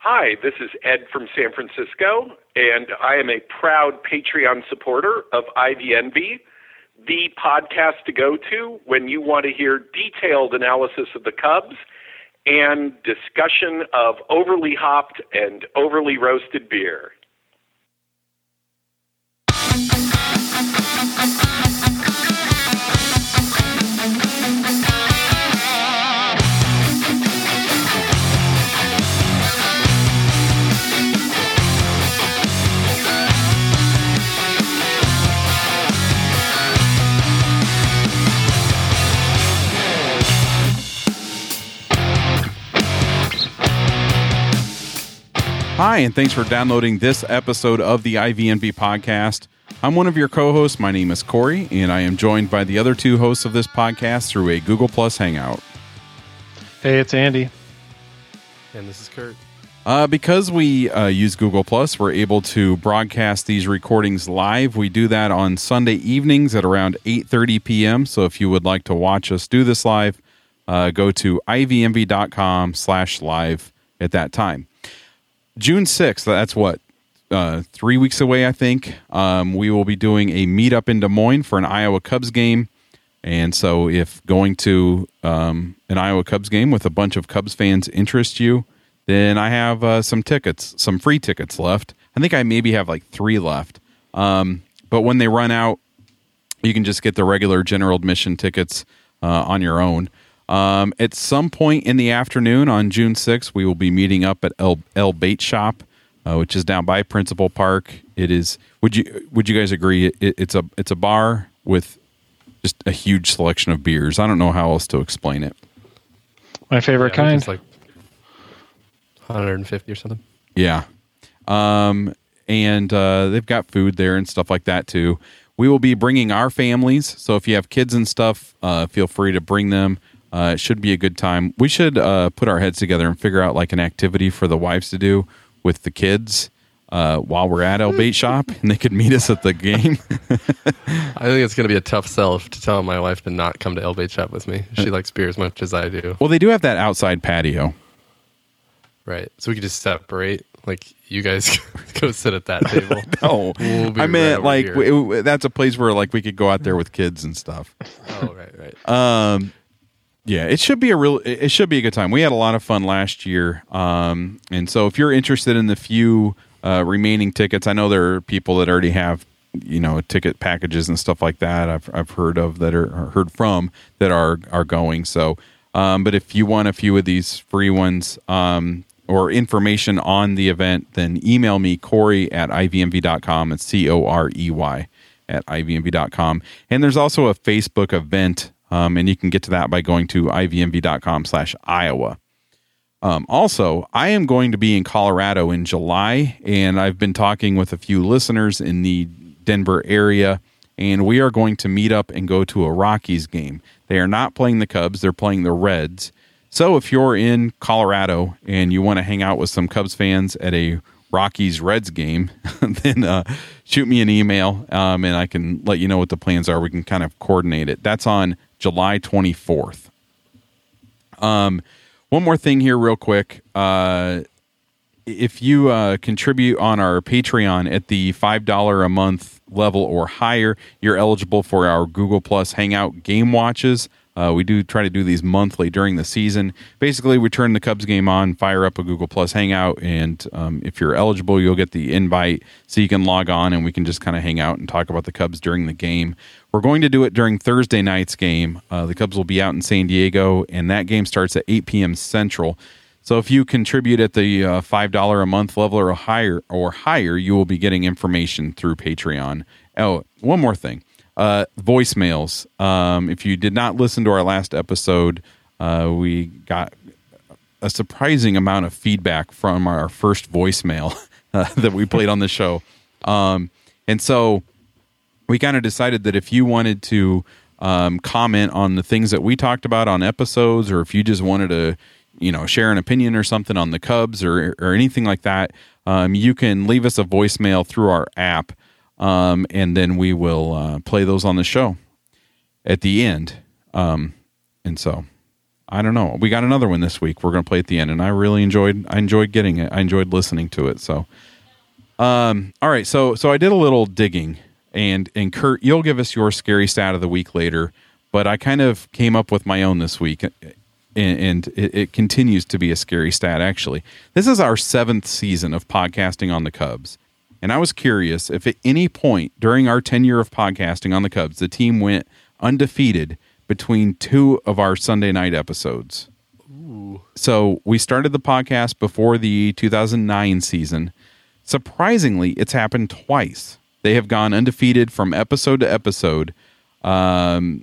Hi, this is Ed from San Francisco, and I am a proud Patreon supporter of IVNV, the podcast to go to when you want to hear detailed analysis of the Cubs and discussion of overly hopped and overly roasted beer. Hi, and thanks for downloading this episode of the IVNV podcast. I'm one of your co-hosts. My name is Corey, and I am joined by the other two hosts of this podcast through a Google Plus Hangout. Hey, it's Andy. And this is Kurt. Because we use Google Plus, we're able to broadcast these recordings live. We do that on Sunday evenings at around 8:30 p.m. So if you would like to watch us do this live, go to ivnv.com/live at that time. June 6th, that's what, 3 weeks away, I think. We will be doing a meetup in Des Moines for an Iowa Cubs game. And so if going to an Iowa Cubs game with a bunch of Cubs fans interests you, then I have some free tickets left. I think I maybe have like 3 left. But when they run out, you can just get the regular general admission tickets on your own. At some point in the afternoon on June 6th, we will be meeting up at El Bait Shop, which is down by Principal Park. It is. Would you guys agree? It's a bar with just a huge selection of beers. I don't know how else to explain it. My favorite kind. It's like 150 or something. Yeah. And they've got food there and stuff like that too. We will be bringing our families. So if you have kids and stuff, feel free to bring them. It should be a good time. We should put our heads together and figure out like an activity for the wives to do with the kids while we're at El Bait Shop, and they could meet us at the game. I think it's going to be a tough sell to tell my wife to not come to El Bait Shop with me. She likes beer as much as I do. Well, they do have that outside patio. Right. So we could just separate. Like, you guys go sit at that table. No. I meant like that's a place where like we could go out there with kids and stuff. Oh, right. Yeah, it should be a good time. We had a lot of fun last year, and so if you're interested in the few remaining tickets, I know there are people that already have ticket packages and stuff like that. I've heard of that or heard from that are going. So, but if you want a few of these free ones or information on the event, then email me Corey@ivnv.com. It's COREY @ivnv.com, and there's also a Facebook event. And you can get to that by going to ivnv.com/Iowa. Also, I am going to be in Colorado in July, and I've been talking with a few listeners in the Denver area, and we are going to meet up and go to a Rockies game. They are not playing the Cubs, they're playing the Reds. So if you're in Colorado and you want to hang out with some Cubs fans at a Rockies-Reds game, then shoot me an email, and I can let you know what the plans are. We can kind of coordinate it. That's on July 24th. One more thing here real quick. If you contribute on our Patreon at the $5 a month level or higher, you're eligible for our Google Plus Hangout game watches. We do try to do these monthly during the season. Basically, we turn the Cubs game on, fire up a Google Plus Hangout, and if you're eligible, you'll get the invite so you can log on and we can just kind of hang out and talk about the Cubs during the game. We're going to do it during Thursday night's game. The Cubs will be out in San Diego, and that game starts at 8 p.m. Central. So if you contribute at the $5 a month level or higher, you will be getting information through Patreon. Oh, one more thing. Voicemails. If you did not listen to our last episode, we got a surprising amount of feedback from our first voicemail that we played on the show. And so we kind of decided that if you wanted to comment on the things that we talked about on episodes, or if you just wanted to, share an opinion or something on the Cubs or anything like that, you can leave us a voicemail through our app. And then we will play those on the show at the end. And so I don't know. We got another one this week. We're going to play at the end, and I enjoyed getting it. I enjoyed listening to it. So, all right. So I did a little digging, and Kurt, you'll give us your scary stat of the week later, but I kind of came up with my own this week, and it continues to be a scary stat, actually. This is our 7th season of podcasting on the Cubs, and I was curious if at any point during our tenure of podcasting on the Cubs, the team went undefeated between 2 of our Sunday night episodes. Ooh. So we started the podcast before the 2009 season. Surprisingly, it's happened twice. They have gone undefeated from episode to episode. It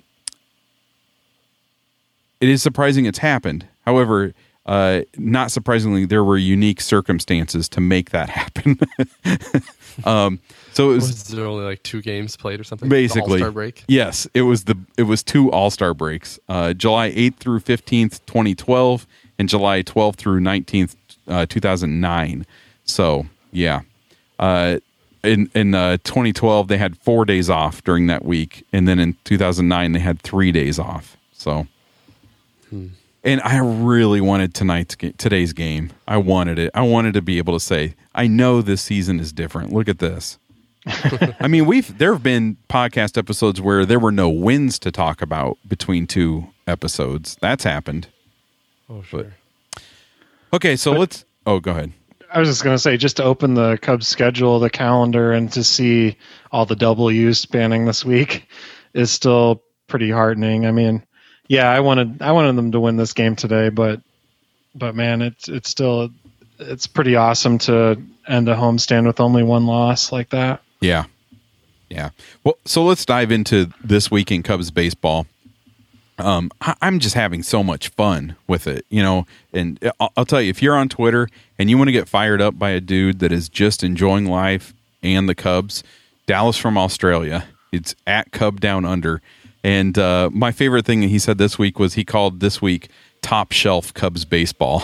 is surprising it's happened. However, not surprisingly, there were unique circumstances to make that happen. So it was there only like 2 games played or something? Basically, the All-Star break. Yes, it was 2 All-Star breaks, July 8th through 15th, 2012, and July 12th through 19th, 2009. So yeah, in 2012 they had 4 days off during that week, and then in 2009 they had 3 days off. So. And I really wanted today's game. I wanted it. I wanted to be able to say, I know this season is different. Look at this. I mean, there have been podcast episodes where there were no wins to talk about between 2 episodes. That's happened. Oh, sure. Okay, so let's... Oh, go ahead. I was just going to say, just to open the Cubs schedule, the calendar, and to see all the W's spanning this week is still pretty heartening. I mean... Yeah, I wanted them to win this game today, but man, it's pretty awesome to end a homestand with only 1 loss like that. Yeah. Well, so let's dive into this week in Cubs baseball. I'm just having so much fun with it, and I'll tell you, if you're on Twitter and you want to get fired up by a dude that is just enjoying life and the Cubs, Dallas from Australia, it's at Cub Down Under. And my favorite thing that he said this week was he called this week Top Shelf Cubs Baseball.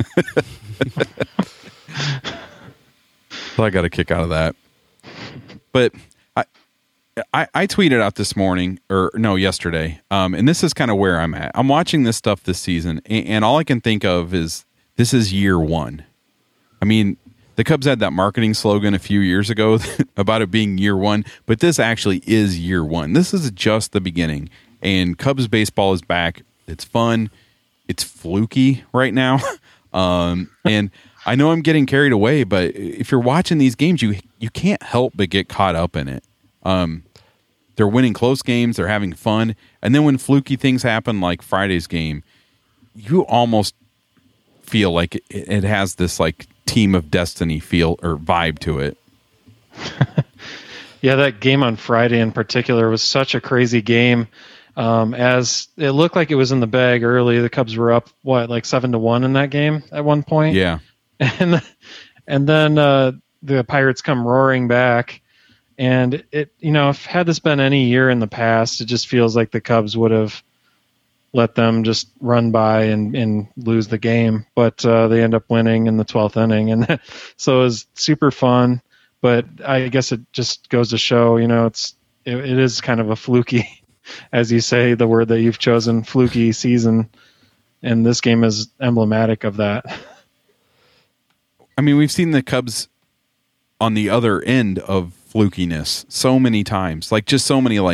So I got a kick out of that. But I tweeted out this morning, yesterday, and this is kind of where I'm at. I'm watching this stuff this season, and all I can think of is this is year 1. I mean, the Cubs had that marketing slogan a few years ago about it being year 1, but this actually is year 1. This is just the beginning, and Cubs baseball is back. It's fun. It's fluky right now, and I know I'm getting carried away, but if you're watching these games, you can't help but get caught up in it. They're winning close games. They're having fun, and then when fluky things happen, like Friday's game, you almost feel like it has this like team of destiny feel or vibe to it. Yeah, that game on Friday in particular was such a crazy game. As it looked like it was in the bag early, the Cubs were up like 7-1 in that game at one point. Yeah, and then the Pirates come roaring back, and if had this been any year in the past, it just feels like the Cubs would have let them just run by and lose the game. But they end up winning in the 12th inning. And so it was super fun. But I guess it just goes to show, it is kind of a fluky, as you say, the word that you've chosen, fluky season. And this game is emblematic of that. I mean, we've seen the Cubs on the other end of flukiness so many times. Like, just so many,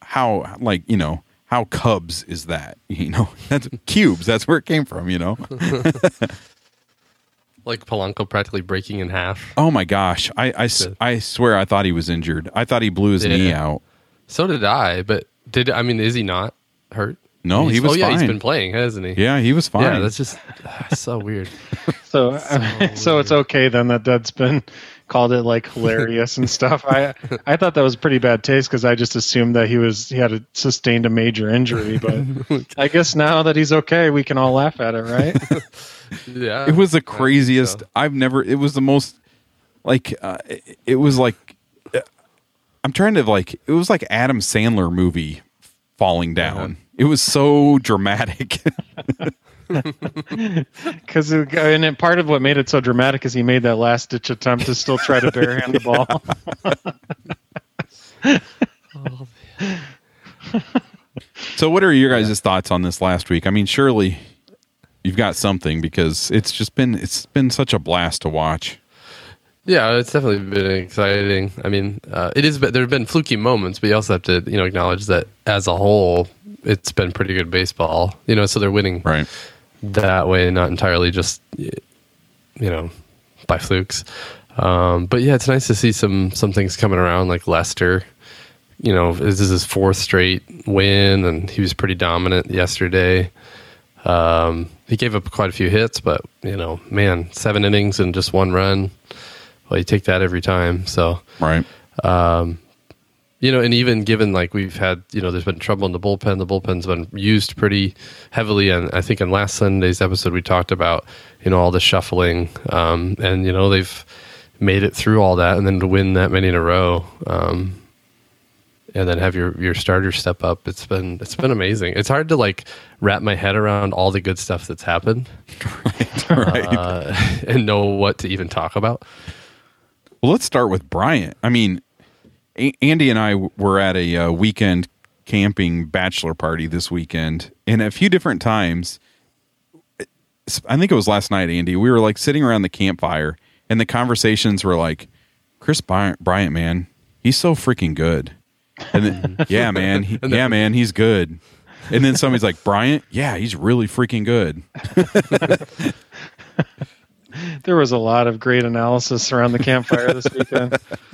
how Cubs is that? That's cubes. That's where it came from, Like Polanco practically breaking in half. Oh my gosh. I swear I thought he was injured. I thought he blew his knee out. So did I, but is he not hurt? No, he was fine. He's been playing, hasn't he? Yeah, he was fine. Yeah, that's just so weird. So it's okay then that Deadspin called it like hilarious and stuff. I thought that was pretty bad taste because I just assumed that he had sustained a major injury. But I guess now that he's okay, we can all laugh at it, right? Yeah, it was the craziest. It was the most it was like I'm trying to it was like Adam Sandler movie falling down. It was so dramatic. Because part of what made it so dramatic is he made that last ditch attempt to still try to barehand the ball. So what are your guys' thoughts on this last week? I mean, surely you've got something, because it's been such a blast to watch. Yeah, it's definitely been exciting. I mean, it is. There have been fluky moments, but you also have to, acknowledge that as a whole, it's been pretty good baseball. So they're winning Right. that way, not entirely just, by flukes. But yeah, it's nice to see some things coming around, like Lester. This is his fourth straight win, and he was pretty dominant yesterday. He gave up quite a few hits, but 7 innings and just 1 run. Well, you take that every time. So, Right. and even given like we've had, there's been trouble in the bullpen. The bullpen's been used pretty heavily, and I think in last Sunday's episode we talked about all the shuffling, and they've made it through all that, and then to win that many in a row, and then have your starter step up. It's been amazing. It's hard to like wrap my head around all the good stuff that's happened, Right. and know what to even talk about. Well, let's start with Bryant. I mean, Andy and I were at a weekend camping bachelor party this weekend, and a few different times, I think it was last night, Andy, we were like sitting around the campfire, and the conversations were like, Chris Bryant, man, he's so freaking good. And then, yeah, man, he's good. And then somebody's like, Bryant, yeah, he's really freaking good. There was a lot of great analysis around the campfire this weekend.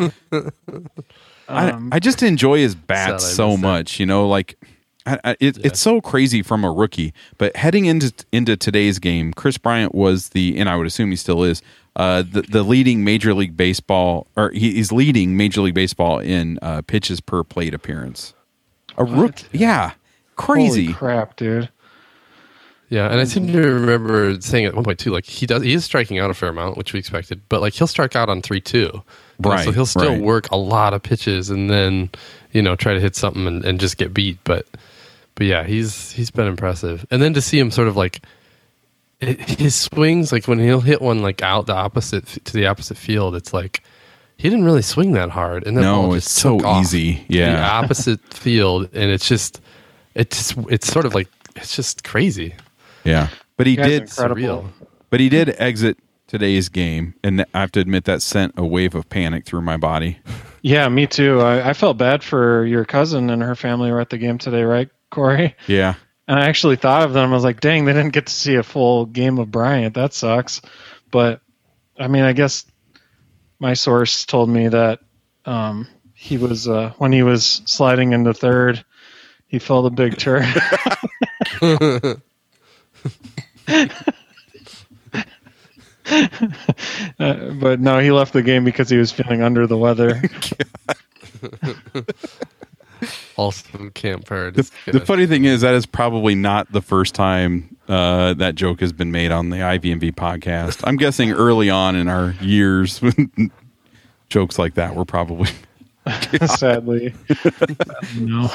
I just enjoy his bats so much, it's so crazy from a rookie. But heading into today's game, Chris Bryant was and I would assume he still is, the leading Major League Baseball, or he's leading Major League Baseball in pitches per plate appearance. A rookie, yeah, crazy. Holy crap, dude. Yeah, and I seem to remember saying at one point too, like he is striking out a fair amount, which we expected, but like he'll strike out on 3-2. Right. So he'll still work a lot of pitches and then, try to hit something and just get beat. But yeah, he's been impressive. And then to see him sort of like his swings, like when he'll hit one like out the opposite field, it's like he didn't really swing that hard. And then it's so easy. Yeah. The opposite field, and it's sort of like it's just crazy. Yeah, but he did incredible. But he did exit today's game, and I have to admit that sent a wave of panic through my body. Yeah, me too. I felt bad for your cousin and her family were at the game today, right, Corey? Yeah. And I actually thought of them. I was like, dang, they didn't get to see a full game of Bryant. That sucks. But, I mean, I guess my source told me that he was, when he was sliding into third, he felt a big turd. But no, he left the game because he was feeling under the weather. Also, campfire. The funny thing is that is probably not the first time that joke has been made on the IVMV podcast. I'm guessing early on in our years, jokes like that were probably Sadly, no.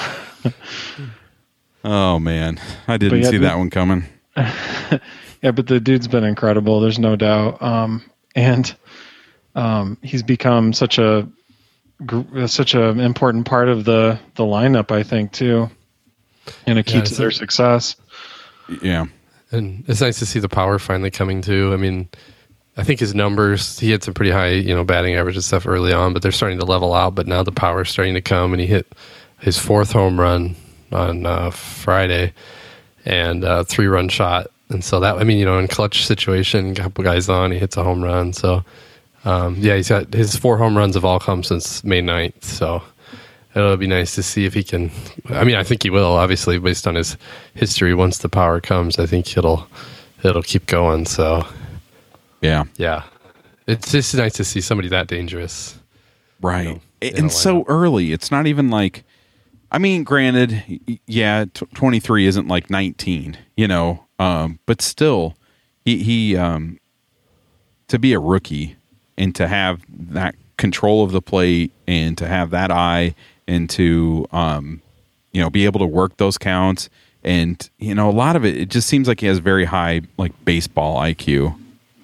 Oh man, I didn't see that one coming. Yeah, but the dude's been incredible. There's no doubt, and he's become such an important part of the lineup, I think, too, and a key to their success. Yeah, and it's nice to see the power finally coming too. I mean, I think his numbers, he had some pretty high, batting average and stuff early on, but they're starting to level out. But now the power is starting to come, and he hit his 4th home run on Friday, and a 3-run shot. And so that, in clutch situation, a couple guys on, he hits a home run. So, he's got his 4 home runs have all come since May 9th. So it'll be nice to see if he can. I think he will, obviously, based on his history. Once the power comes, I think it'll keep going. So, yeah. It's just nice to see somebody that dangerous. Right. And so early. It's not even like, granted, 23 isn't like 19, but still, he to be a rookie and to have that control of the plate and to have that eye and to, be able to work those counts. And, a lot of it just seems like he has very high, like, baseball IQ.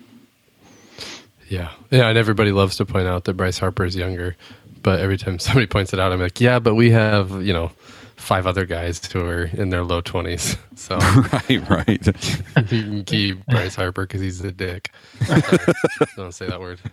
Yeah, and everybody loves to point out that Bryce Harper is younger, but every time somebody points it out, I'm like, yeah, but we have, 5 other guys who are in their low 20s. So right. you can keep Bryce Harper because he's a dick. Don't say that word.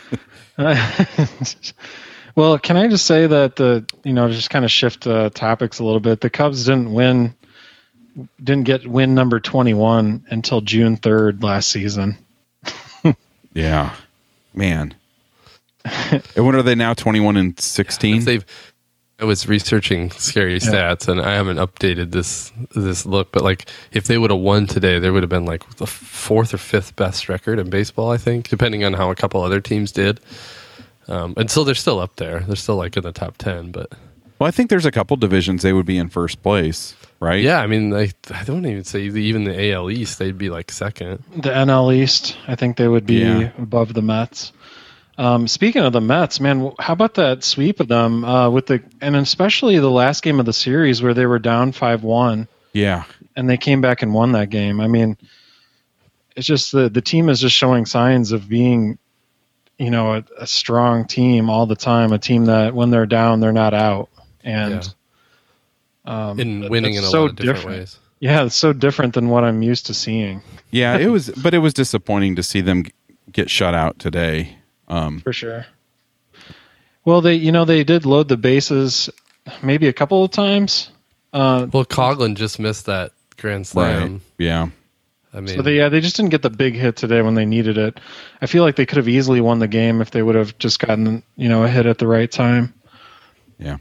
Well, can I just say that just kind of shift topics a little bit. The Cubs didn't get win number 21 until June 3rd last season. Yeah, man. And what are they now? 21-16. I was researching scary stats, and I haven't updated this look. But like, if they would have won today, there would have been like the 4th or 5th best record in baseball, I think, depending on how a couple other teams did. And so they're still up there. They're still like in the top 10. But I think there's a couple divisions they would be in first place, right? Yeah, I mean, I don't even say even the AL East, they'd be like second. The NL East, I think they would be above the Mets. Speaking of the Mets, man, how about that sweep of them and especially the last game of the series where they were down 5-1. Yeah, and they came back and won that game. I mean, it's just the team is just showing signs of being, a strong team all the time. A team that when they're down, they're not out, and winning in a lot of different ways. Yeah, it's so different than what I'm used to seeing. Yeah, it was disappointing to see them get shut out today. For sure. Well, they did load the bases maybe a couple of times. Coughlin just missed that grand slam. Right. Yeah. I mean, so they just didn't get the big hit today when they needed it. I feel like they could have easily won the game if they would have just gotten a hit at the right time. Yeah.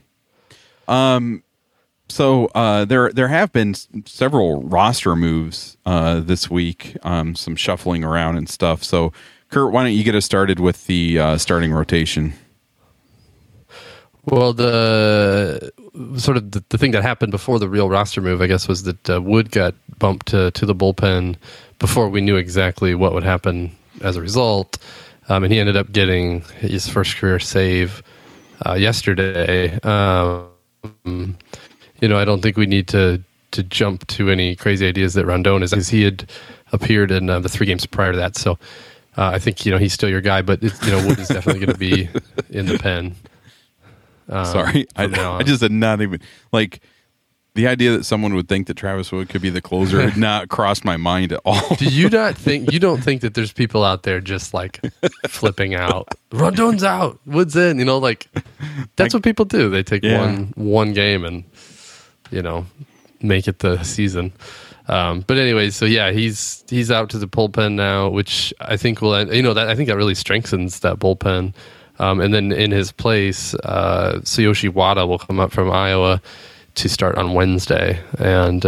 So there have been several roster moves this week. Some shuffling around and stuff. So, Kurt, why don't you get us started with the starting rotation? Well, the thing that happened before the real roster move, I guess, was that Wood got bumped to the bullpen before we knew exactly what would happen as a result, and he ended up getting his first career save yesterday. I don't think we need to jump to any crazy ideas that Rondon is, because he had appeared in the 3 games prior to that. So I think he's still your guy, but Wood is definitely going to be in the pen. Sorry, I just had not even like the idea that someone would think that Travis Wood could be the closer had not crossed my mind at all. Do you not think you don't think that there's people out there just like flipping out? Rondon's out, Wood's in. That's what people do. They take one game and make it the season. But anyway, so yeah, he's out to the bullpen now, which I think will end, I think that really strengthens that bullpen. And then in his place, Tsuyoshi Wada will come up from Iowa to start on Wednesday. And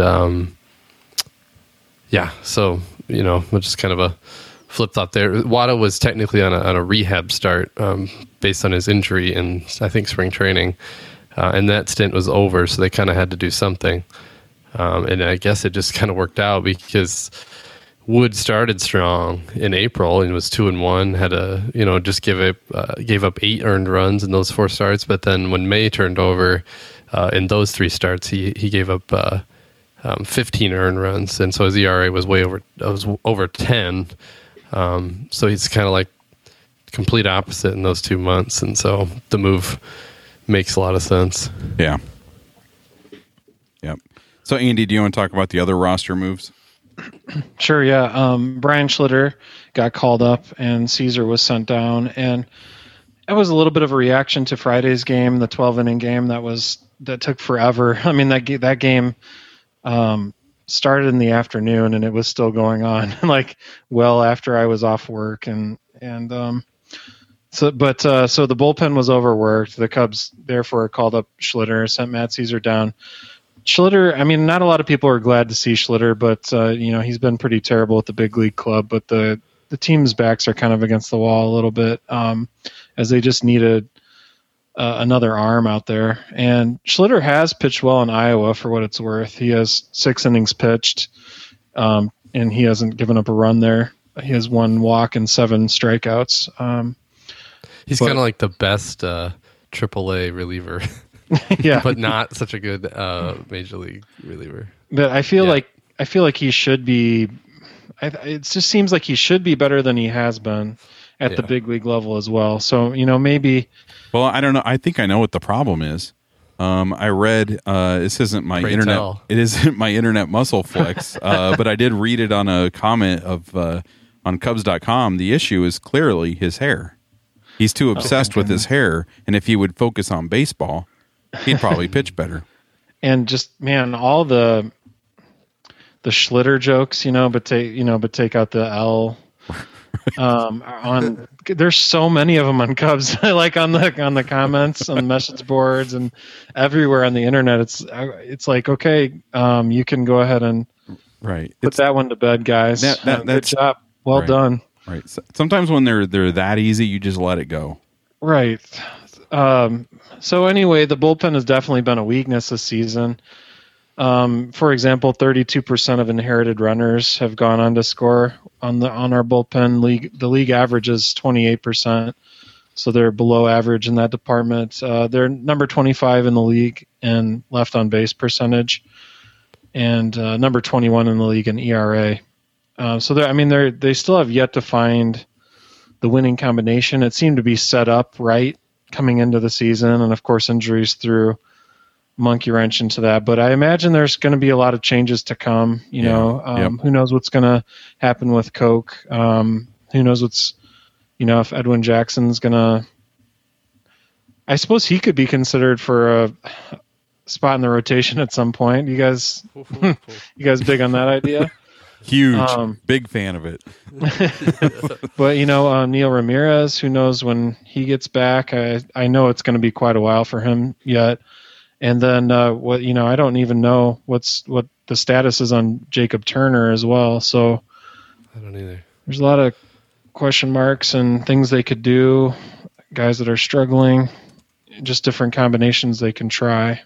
so which is kind of a flip thought there. Wada was technically on a rehab start based on his injury in, I think, spring training. And that stint was over, so they kind of had to do something. And I guess it just kind of worked out because Wood started strong in April and was 2-1. Had just gave up 8 earned runs in those 4 starts. But then when May turned over, in those 3 starts, he gave up 15 earned runs, and so his ERA was over 10. So he's kind of like complete opposite in those 2 months, and so the move makes a lot of sense. Yeah. Yep. So Andy, do you want to talk about the other roster moves? Sure, yeah. Brian Schlitter got called up and Caesar was sent down, and it was a little bit of a reaction to Friday's game, the 12-inning game that took forever. I mean, that game started in the afternoon and it was still going on well after I was off work, so the bullpen was overworked. The Cubs therefore called up Schlitter, sent Matt Caesar down. Schlitter, I mean, not a lot of people are glad to see Schlitter, but he's been pretty terrible at the big league club. But the team's backs are kind of against the wall a little bit, as they just needed another arm out there. And Schlitter has pitched well in Iowa for what it's worth. He has 6 innings pitched, and he hasn't given up a run there. He has 1 walk and 7 strikeouts. He's kind of like the best AAA reliever. Yeah, but not such a good major league reliever. But I feel like he should be. It just seems like he should be better than he has been at the big league level as well. So maybe. Well, I don't know. I think I know what the problem is. I read this isn't my Pray internet. tell. It isn't my internet muscle flex, but I did read it on a comment of on Cubs.com. The issue is clearly his hair. He's too obsessed with his hair, and if he would focus on baseball, he'd probably pitch better. And just, man, all the Schlitter jokes, but take out the L. There's so many of them on Cubs, like on the comments, on the message boards, and everywhere on the internet. It's like, okay, you can go ahead and put that one to bed, guys. Good job, well done. Right. Sometimes when they're that easy, you just let it go. Right. So anyway, the bullpen has definitely been a weakness this season. For example, 32% of inherited runners have gone on to score on our bullpen league. The league average is 28%, so they're below average in that department. They're number 25 in the league in left on base percentage, and number 21 in the league in ERA. So they still have yet to find the winning combination. It seemed to be set up right coming into the season, and of course injuries threw monkey wrench into that. But I imagine there's going to be a lot of changes to come. Who knows what's going to happen with Coke? Who knows if Edwin Jackson's going to. I suppose he could be considered for a spot in the rotation at some point. You guys big on that idea? Huge, big fan of it. But Neil Ramirez, who knows when he gets back? I know it's going to be quite a while for him yet. And then I don't even know what the status is on Jacob Turner as well. So I don't either. There's a lot of question marks and things they could do. Guys that are struggling, just different combinations they can try.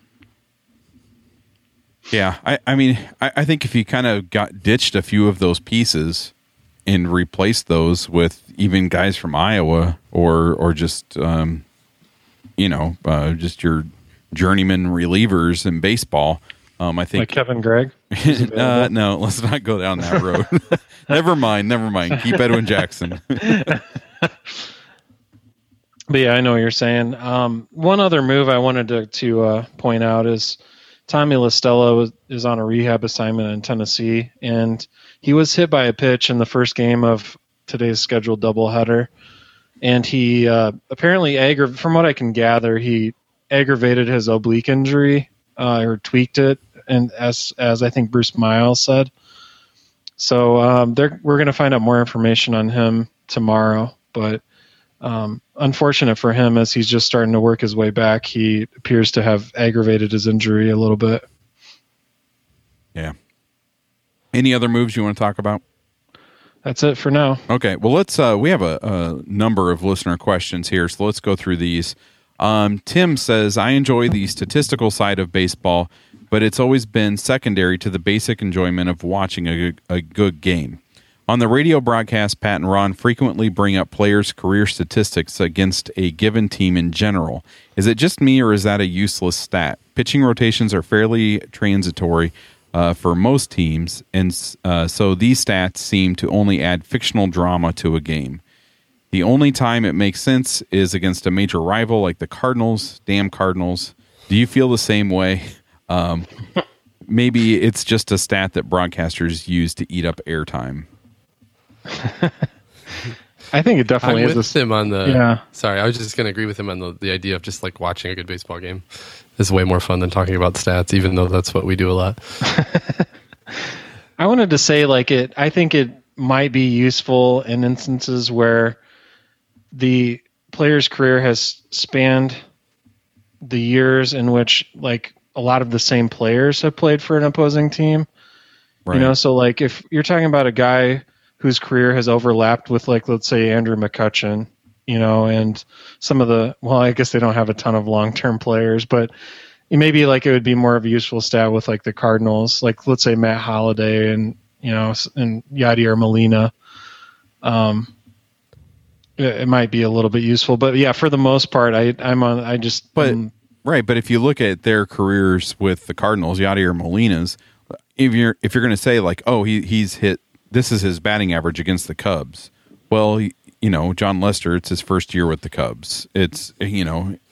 Yeah, I think if you kind of ditched a few of those pieces and replaced those with even guys from Iowa or just just your journeyman relievers in baseball, I think like Kevin Gregg. No, let's not go down that road. Never mind. Keep Edwin Jackson. But yeah, I know what you're saying. One other move I wanted to point out is Tommy La Stella is on a rehab assignment in Tennessee, and he was hit by a pitch in the first game of today's scheduled doubleheader. And he apparently from what I can gather, he aggravated his oblique injury or tweaked it, and as I think Bruce Miles said. So we're going to find out more information on him tomorrow, but unfortunate for him as he's just starting to work his way back. He appears to have aggravated his injury a little bit. Yeah. Any other moves you want to talk about? That's it for now. Okay. Well, let's. We have a number of listener questions here, so let's go through these. Tim says, I enjoy the statistical side of baseball, but it's always been secondary to the basic enjoyment of watching a good game. On the radio broadcast, Pat and Ron frequently bring up players' career statistics against a given team in general. Is it just me, or is that a useless stat? Pitching rotations are fairly transitory for most teams, and so these stats seem to only add fictional drama to a game. The only time it makes sense is against a major rival like the Cardinals. Damn Cardinals. Do you feel the same way? Maybe it's just a stat that broadcasters use to eat up airtime. I think it definitely I'm is. with him on the. Yeah. Sorry, I was just going to agree with him on the idea of just like watching a good baseball game is way more fun than talking about stats, even though that's what we do a lot. I wanted to say I think it might be useful in instances where the player's career has spanned the years in which a lot of the same players have played for an opposing team. Right. So if you're talking about a guy whose career has overlapped with let's say Andrew McCutchen, and some of I guess they don't have a ton of long-term players, but maybe it would be more of a useful stat with the Cardinals, let's say Matt Holliday and Yadier Molina. It might be a little bit useful, but yeah, for the most part, But if you look at their careers with the Cardinals, Yadier Molina's, if you're going to say he's hit, this is his batting average against the Cubs. Well, John Lester, it's his first year with the Cubs. It's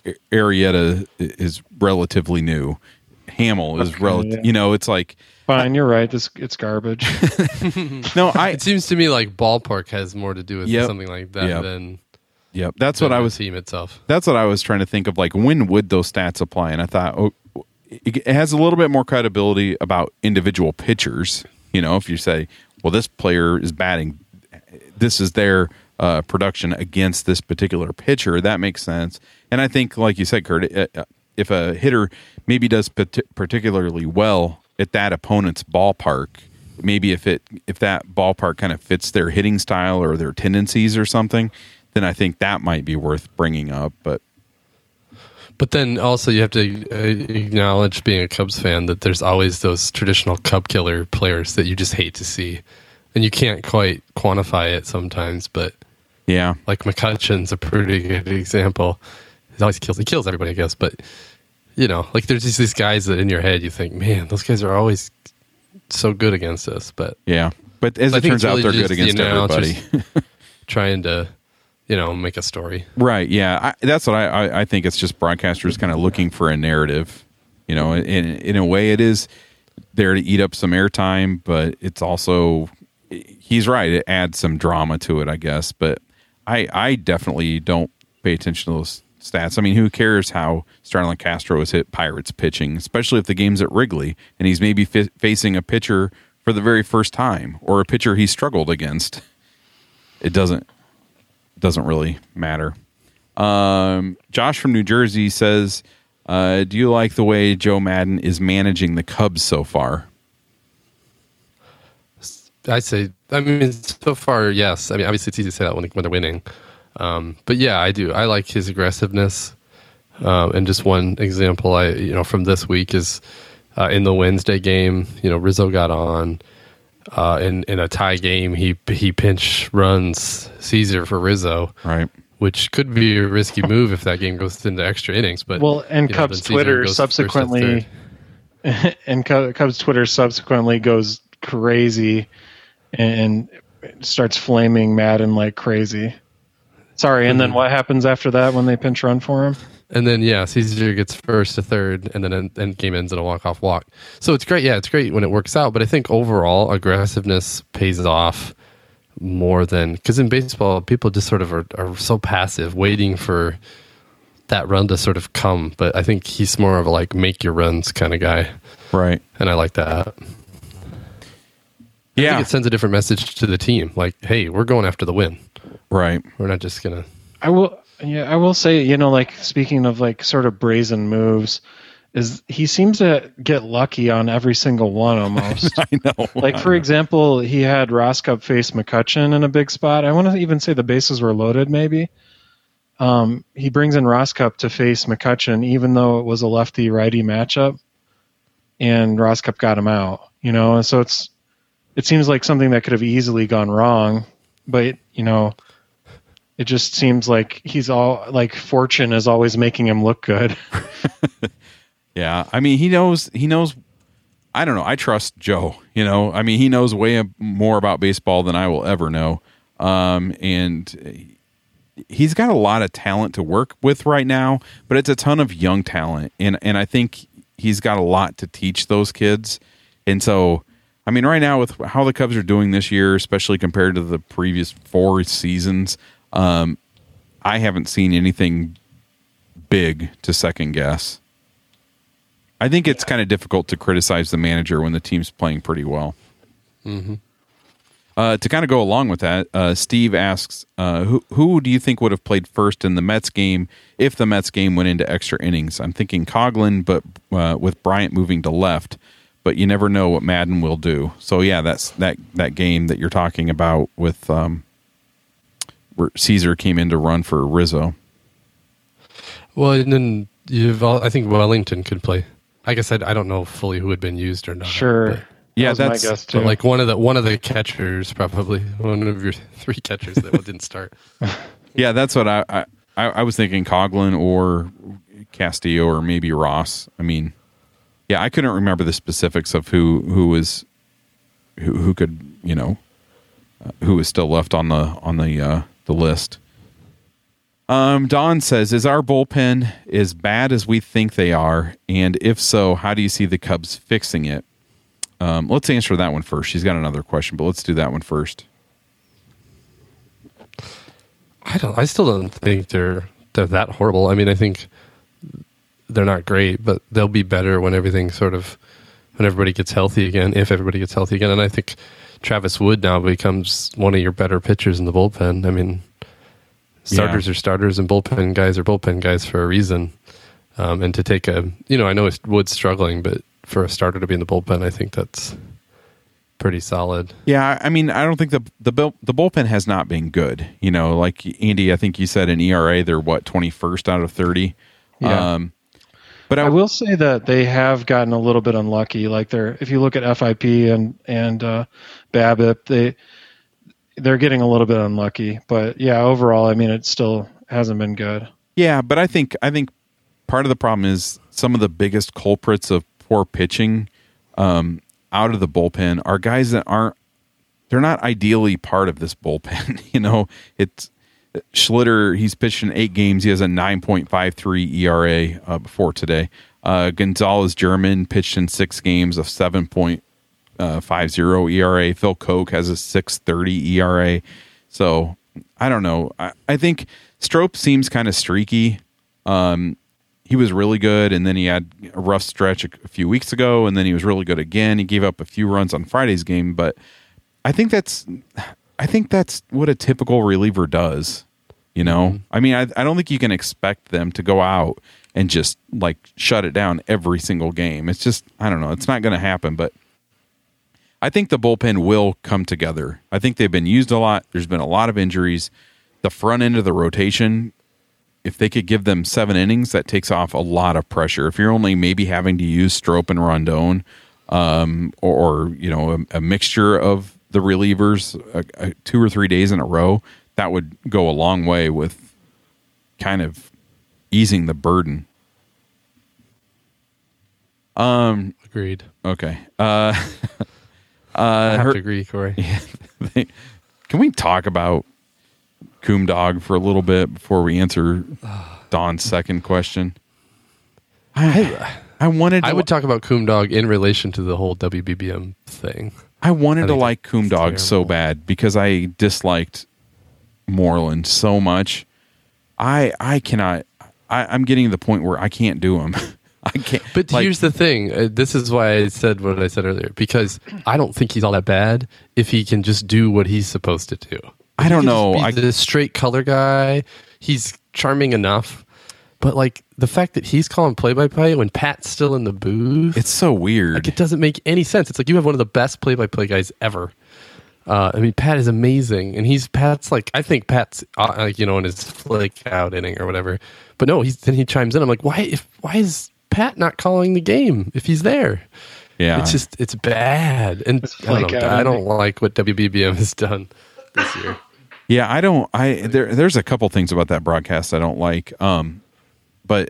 Arrieta is relatively new. Hamill is relative. Yeah. It's like fine. You're right. It's garbage. No, it seems to me like ballpark has more to do with something like that than. Yep, that's what I was. Team itself. That's what I was trying to think of. Like, when would those stats apply? And I thought, it has a little bit more credibility about individual pitchers. If you say, well, this player is batting, this is their production against this particular pitcher, that makes sense. And I think, like you said, Kurt, if a hitter maybe does particularly well at that opponent's ballpark, maybe if that ballpark kind of fits their hitting style or their tendencies or something, then I think that might be worth bringing up. But then also you have to acknowledge, being a Cubs fan, that there's always those traditional Cub killer players that you just hate to see. And you can't quite quantify it sometimes, but yeah, like McCutcheon's a pretty good example. He kills everybody, I guess. But, like there's just these guys that in your head you think, man, those guys are always so good against us. But yeah, but as it turns out, they're good against everybody. Trying to, make a story. Right, yeah. That's what I think. It's just broadcasters kind of looking for a narrative. In a way, it is there to eat up some airtime, but it's also, he's right, it adds some drama to it, I guess. But I definitely don't pay attention to those stats. I mean, who cares how Starlin Castro has hit Pirates pitching, especially if the game's at Wrigley and he's maybe facing a pitcher for the very first time or a pitcher he struggled against. It doesn't really matter. Josh from New Jersey says, do you like the way Joe Madden is managing the Cubs so far? I'd say, so far, yes. I mean, obviously it's easy to say that when they're winning. But yeah, I do. I like his aggressiveness. And just one example from this week is in the Wednesday game, Rizzo got on. In a tie game, he pinch runs Caesar for Rizzo, right? Which could be a risky move if that game goes into extra innings. But Cubs Twitter subsequently, Cubs Twitter subsequently goes crazy and starts flaming Madden like crazy. Sorry, and then what happens after that when they pinch run for him? And then, Caesar gets first to third, and then game ends in a walk-off walk. So it's great. Yeah, it's great when it works out. But I think overall, aggressiveness pays off more than... Because in baseball, people just sort of are so passive, waiting for that run to sort of come. But I think he's more of a, make your runs kind of guy. Right. And I like that. Yeah. I think it sends a different message to the team. Like, hey, we're going after the win. Right. We're not just going to... I will say, speaking of sort of brazen moves, is he seems to get lucky on every single one almost. I know. For example, he had Roscup face McCutcheon in a big spot. I want to even say the bases were loaded, maybe. He brings in Roscup to face McCutcheon, even though it was a lefty-righty matchup, and Roscup got him out. And so it seems like something that could have easily gone wrong, but it just seems like he's all fortune is always making him look good. Yeah. I mean, he knows, I don't know. I trust Joe, he knows way more about baseball than I will ever know. And he's got a lot of talent to work with right now, but it's a ton of young talent. And I think he's got a lot to teach those kids. And so, right now with how the Cubs are doing this year, especially compared to the previous 4 seasons, I haven't seen anything big to second guess. I think it's kind of difficult to criticize the manager when the team's playing pretty well. Mm-hmm. To kind of go along with that, Steve asks, who do you think would have played first in the Mets game if the Mets game went into extra innings? I'm thinking Coghlan, but with Bryant moving to left, but you never know what Madden will do. So yeah, that's that game that you're talking about with where Caesar came in to run for Rizzo. Well, and then I think Wellington could play. I guess I don't know fully who had been used or not. Sure. Yeah, that's my guess too. But one of the catchers, probably one of your 3 catchers that didn't start. Yeah, that's what I was thinking. Coghlan or Castillo or maybe Ross. Yeah, I couldn't remember the specifics of who could who was still left on the list. Don says, is our bullpen as bad as we think they are? And if so, how do you see the Cubs fixing it? Let's answer that one first. She's got another question, but let's do that one first. I still don't think they're that horrible. I mean, I think they're not great, but they'll be better when everybody gets healthy again, if everybody gets healthy again. And I think Travis Wood now becomes one of your better pitchers in the bullpen. I mean, starters are starters and bullpen guys are bullpen guys for a reason. And to take I know Wood's struggling, but for a starter to be in the bullpen, I think that's pretty solid. Yeah, I mean, I don't think the bullpen has not been good. Like Andy, I think you said in ERA, they're 21st out of 30. Yeah. But I will say that they have gotten a little bit unlucky. Like if you look at FIP and BABIP, they're getting a little bit unlucky. But yeah, overall, I mean, it still hasn't been good. Yeah, but I think part of the problem is some of the biggest culprits of poor pitching out of the bullpen are guys that they're not ideally part of this bullpen. It's Schlitter, he's pitched in 8 games. He has a 9.53 ERA before today. Gonzalez German pitched in 6 games, a 7.50 ERA. Phil Koch has a 6.30 ERA. So I don't know. I think Strop seems kind of streaky. He was really good, and then he had a rough stretch a few weeks ago, and then he was really good again. He gave up a few runs on Friday's game, but I think that's what a typical reliever does. I mean, I don't think you can expect them to go out and just like shut it down every single game. It's just, I don't know. It's not going to happen, but I think the bullpen will come together. I think they've been used a lot. There's been a lot of injuries. The front end of the rotation, if they could give them 7 innings, that takes off a lot of pressure. If you're only maybe having to use Strop and Rondon, or a mixture of the relievers 2 or 3 days in a row, that would go a long way with kind of easing the burden. Agreed. Okay. I have to agree, Corey. Can we talk about Coom Dog for a little bit before we answer Don's second question? I would talk about Coom Dog in relation to the whole WBBM thing. I wanted to like Coom Dog so bad because I disliked Moreland so much. I cannot. I'm getting to the point where I can't do him. I can't. But here's the thing. This is why I said what I said earlier, because I don't think he's all that bad if he can just do what he's supposed to do. I don't know. He's the straight color guy. He's charming enough. But like the fact that he's calling play-by-play when Pat's still in the booth, it's so weird. Like, it doesn't make any sense. It's like you have one of the best play-by-play guys ever. I mean, Pat is amazing, and Pat's like, I think Pat's in his flake out inning or whatever. But no, then he chimes in. I'm like, why is Pat not calling the game if he's there? Yeah, it's bad, and I don't like what WBBM has done this year. Yeah, there's a couple things about that broadcast I don't like. But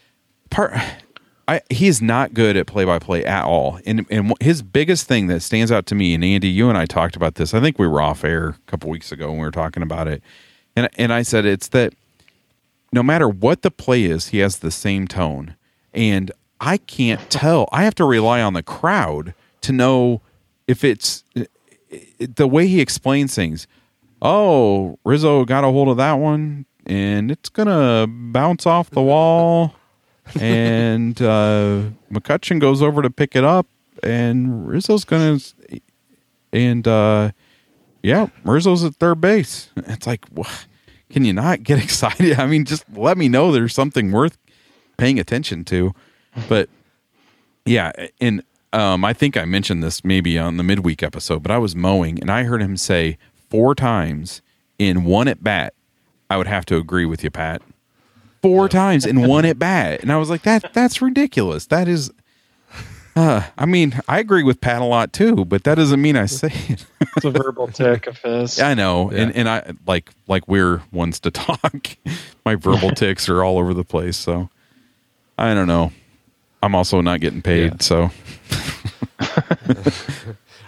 he's not good at play-by-play at all. And his biggest thing that stands out to me, and Andy, you and I talked about this. I think we were off air a couple weeks ago when we were talking about it. And I said it's that no matter what the play is, he has the same tone. And I can't tell. I have to rely on the crowd to know if it's the way he explains things. Oh, Rizzo got a hold of that one, and it's going to bounce off the wall, and McCutcheon goes over to pick it up, and Rizzo's going to... And, Rizzo's at third base. It's like, what? Can you not get excited? I mean, just let me know there's something worth paying attention to. But, yeah, and I think I mentioned this maybe on the midweek episode, but I was mowing, and I heard him say 4 times in one at-bat, I would have to agree with you, Pat. 4 times in one at-bat. And I was like, that's ridiculous. That is... I mean, I agree with Pat a lot too, but that doesn't mean I say it. It's a verbal tick of his. I know, yeah. and I like we're ones to talk. My verbal ticks are all over the place, so I don't know. I'm also not getting paid, so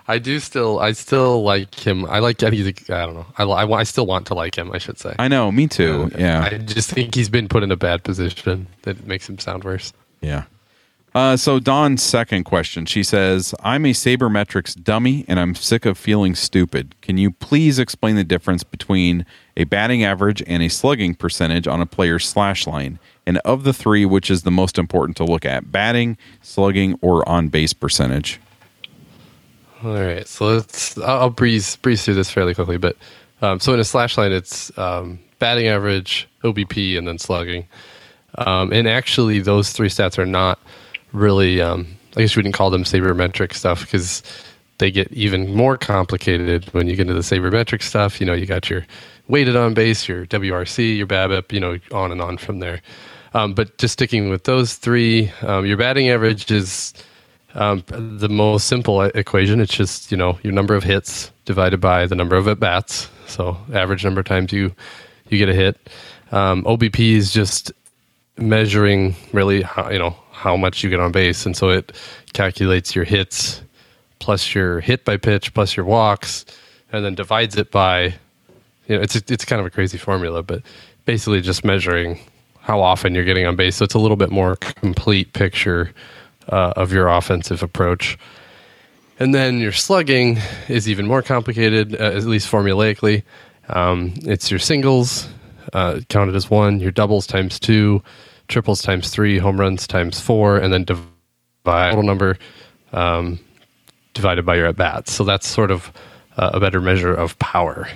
I still like him. I don't know. I still want to like him, I should say. I know, me too. Yeah. I just think he's been put in a bad position that makes him sound worse. Yeah. So Dawn's second question, she says, I'm a sabermetrics dummy and I'm sick of feeling stupid. Can you please explain the difference between a batting average and a slugging percentage on a player's slash line? And of the three, which is the most important to look at, batting, slugging, or on base percentage? All right. So I'll breeze through this fairly quickly. But so in a slash line, it's batting average, OBP, and then slugging. And actually, those three stats are not really, I guess you wouldn't call them sabermetric stuff because they get even more complicated when you get into the sabermetric stuff. You know, you got your weighted on base, your WRC, your BABIP, you know, on and on from there. But just sticking with those three, your batting average is the most simple equation. It's just, you know, your number of hits divided by the number of at-bats. So average number of times you get a hit. OBP is just measuring really how much you get on base, and so it calculates your hits plus your hit by pitch plus your walks, and then divides it by, you know, it's kind of a crazy formula, but basically just measuring how often you're getting on base. So it's a little bit more complete picture of your offensive approach. And then your slugging is even more complicated, at least formulaically. It's your singles counted as 1, your doubles times 2, triples times 3, home runs times 4, and then divide total number divided by your at-bats. So that's sort of a better measure of power.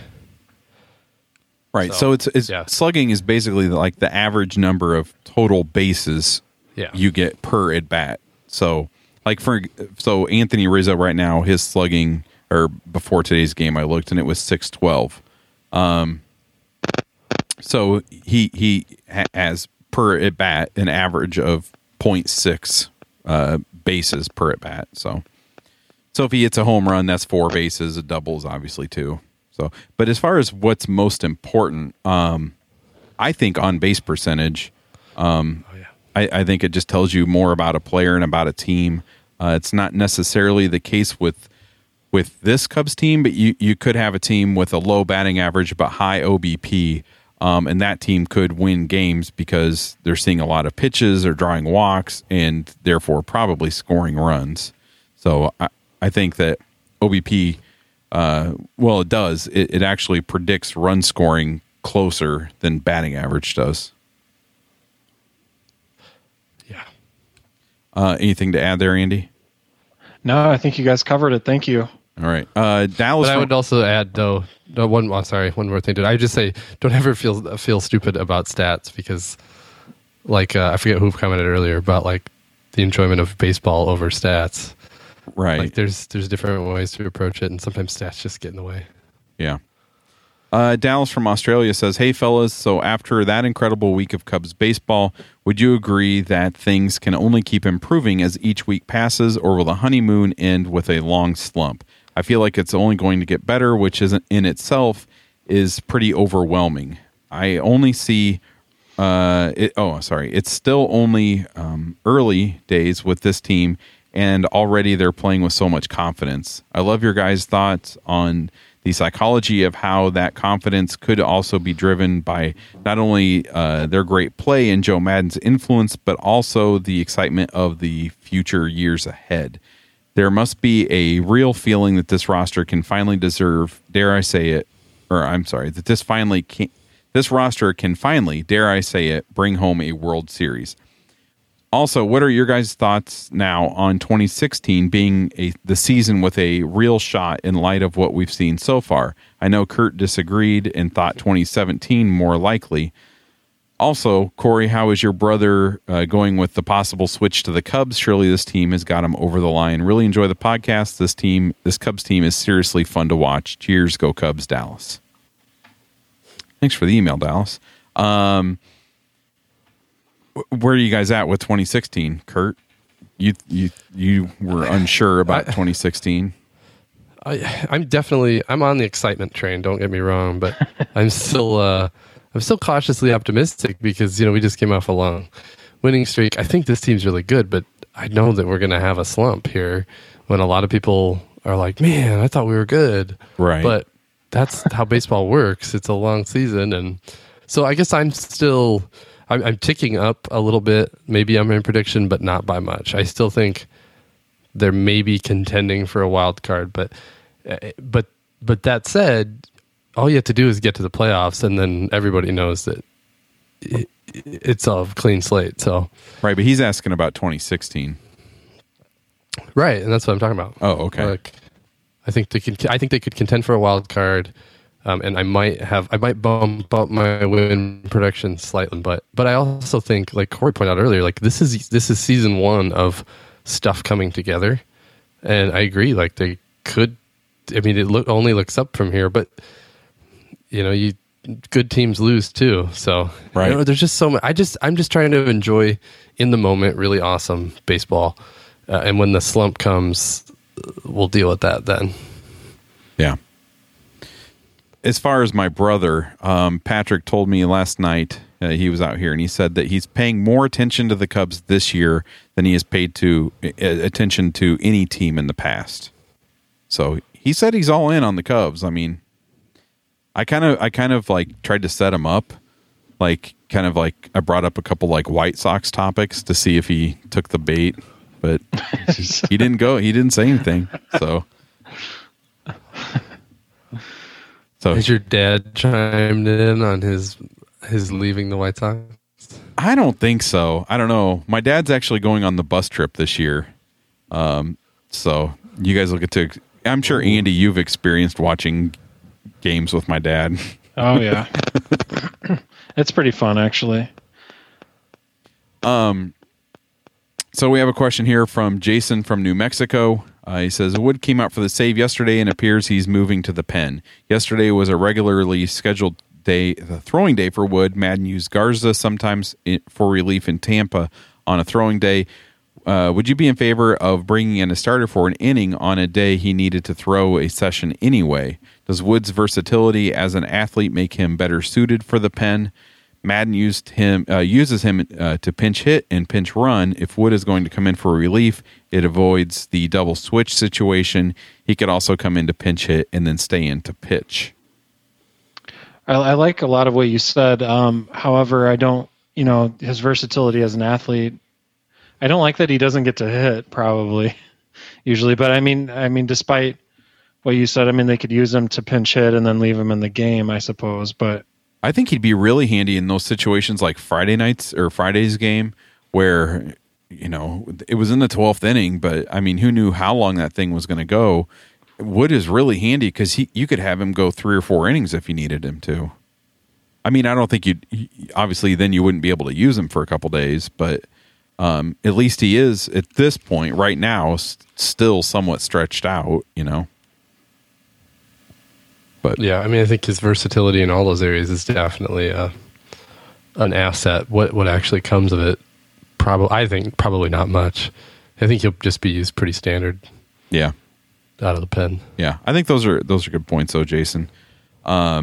Right. So it's slugging is basically like the average number of total bases you get per at-bat. So like so Anthony Rizzo right now, his slugging, or before today's game I looked and it was 612. So he has per at bat an average of 0.6 bases per at bat. So if he hits a home run, that's 4 bases. A double is obviously 2. So, but as far as what's most important, I think on base percentage. I think it just tells you more about a player and about a team. It's not necessarily the case with this Cubs team, but you could have a team with a low batting average but high OBP. And that team could win games because they're seeing a lot of pitches or drawing walks and therefore probably scoring runs. So I think that OBP, it does. It actually predicts run scoring closer than batting average does. Yeah. Anything to add there, Andy? No, I think you guys covered it. Thank you. All right. Dallas. But I would also add, though, one more thing. I would just say, don't ever feel stupid about stats because, like, I forget who commented earlier about like the enjoyment of baseball over stats. Right. Like, there's different ways to approach it, and sometimes stats just get in the way. Yeah. Dallas from Australia says, "Hey fellas, so after that incredible week of Cubs baseball, would you agree that things can only keep improving as each week passes, or will the honeymoon end with a long slump? I feel like it's only going to get better, which isn't in itself is pretty overwhelming. I only see it's still only early days with this team, and already they're playing with so much confidence. I love your guys' thoughts on the psychology of how that confidence could also be driven by not only their great play and Joe Maddon's influence, but also the excitement of the future years ahead. There must be a real feeling that this roster can finally deserve, that this roster can finally, dare I say it, bring home a World Series. Also, what are your guys' thoughts now on 2016 being the season with a real shot in light of what we've seen so far? I know Kurt disagreed and thought 2017 more likely. Also, Corey, how is your brother going with the possible switch to the Cubs? Surely this team has got him over the line. Really enjoy the podcast. This Cubs team is seriously fun to watch. Cheers, go Cubs, Dallas. Thanks for the email, Dallas. Where are you guys at with 2016, Kurt? You were unsure about 2016. I'm on the excitement train. Don't get me wrong, but I'm still cautiously optimistic because we just came off a long winning streak. I think this team's really good, but I know that we're going to have a slump here when a lot of people are like, man, I thought we were good. Right. But that's how baseball works. It's a long season. And so I guess I'm ticking up a little bit. Maybe I'm in prediction, but not by much. I still think they're maybe contending for a wild card. But that said, all you have to do is get to the playoffs, and then everybody knows that it's a clean slate. So right, but he's asking about 2016. Right, and that's what I'm talking about. Oh, okay. Like, I think they could contend for a wild card, and I might bump up my win production slightly, but I also think, like Corey pointed out earlier, like this is season 1 of stuff coming together, and I agree. Like they could, I mean, only looks up from here, but good teams lose too. So right. There's just so much. I'm just trying to enjoy in the moment really awesome baseball, and when the slump comes, we'll deal with that then. Yeah. As far as my brother, Patrick told me last night, he was out here, and he said that he's paying more attention to the Cubs this year than he has paid attention to any team in the past. So he said he's all in on the Cubs. I mean, I kind of like tried to set him up, like kind of like I brought up a couple like White Sox topics to see if he took the bait, but he didn't go. He didn't say anything. So has your dad chimed in on his leaving the White Sox? I don't think so. I don't know. My dad's actually going on the bus trip this year. So you guys will get to. I'm sure Andy, you've experienced watching games with my dad. Oh yeah. It's pretty fun actually. So we have a question here from Jason from New Mexico. He says, Wood came out for the save yesterday and appears he's moving to the pen. Yesterday was a regularly scheduled day, the throwing day for Wood. Madden used Garza sometimes for relief in Tampa on a throwing day. Would you be in favor of bringing in a starter for an inning on a day he needed to throw a session anyway? Does Wood's versatility as an athlete make him better suited for the pen? Madden uses him to pinch hit and pinch run. If Wood is going to come in for relief, it avoids the double switch situation. He could also come in to pinch hit and then stay in to pitch. I like a lot of what you said. However, I don't, his versatility as an athlete, I don't like that he doesn't get to hit probably usually, but I mean, despite what you said, I mean, they could use him to pinch hit and then leave him in the game, I suppose, but I think he'd be really handy in those situations like Friday nights or Friday's game where, it was in the 12th inning, but I mean, who knew how long that thing was going to go? Wood is really handy because you could have him go 3 or 4 innings if you needed him to. I mean, I don't think obviously then you wouldn't be able to use him for a couple days, but at least he is at this point right now still somewhat stretched out, But yeah, I mean, I think his versatility in all those areas is definitely an asset. What actually comes of it, probably not much. I think he'll just be used pretty standard. Yeah, out of the pen. Yeah, I think those are good points, though, Jason. Yeah,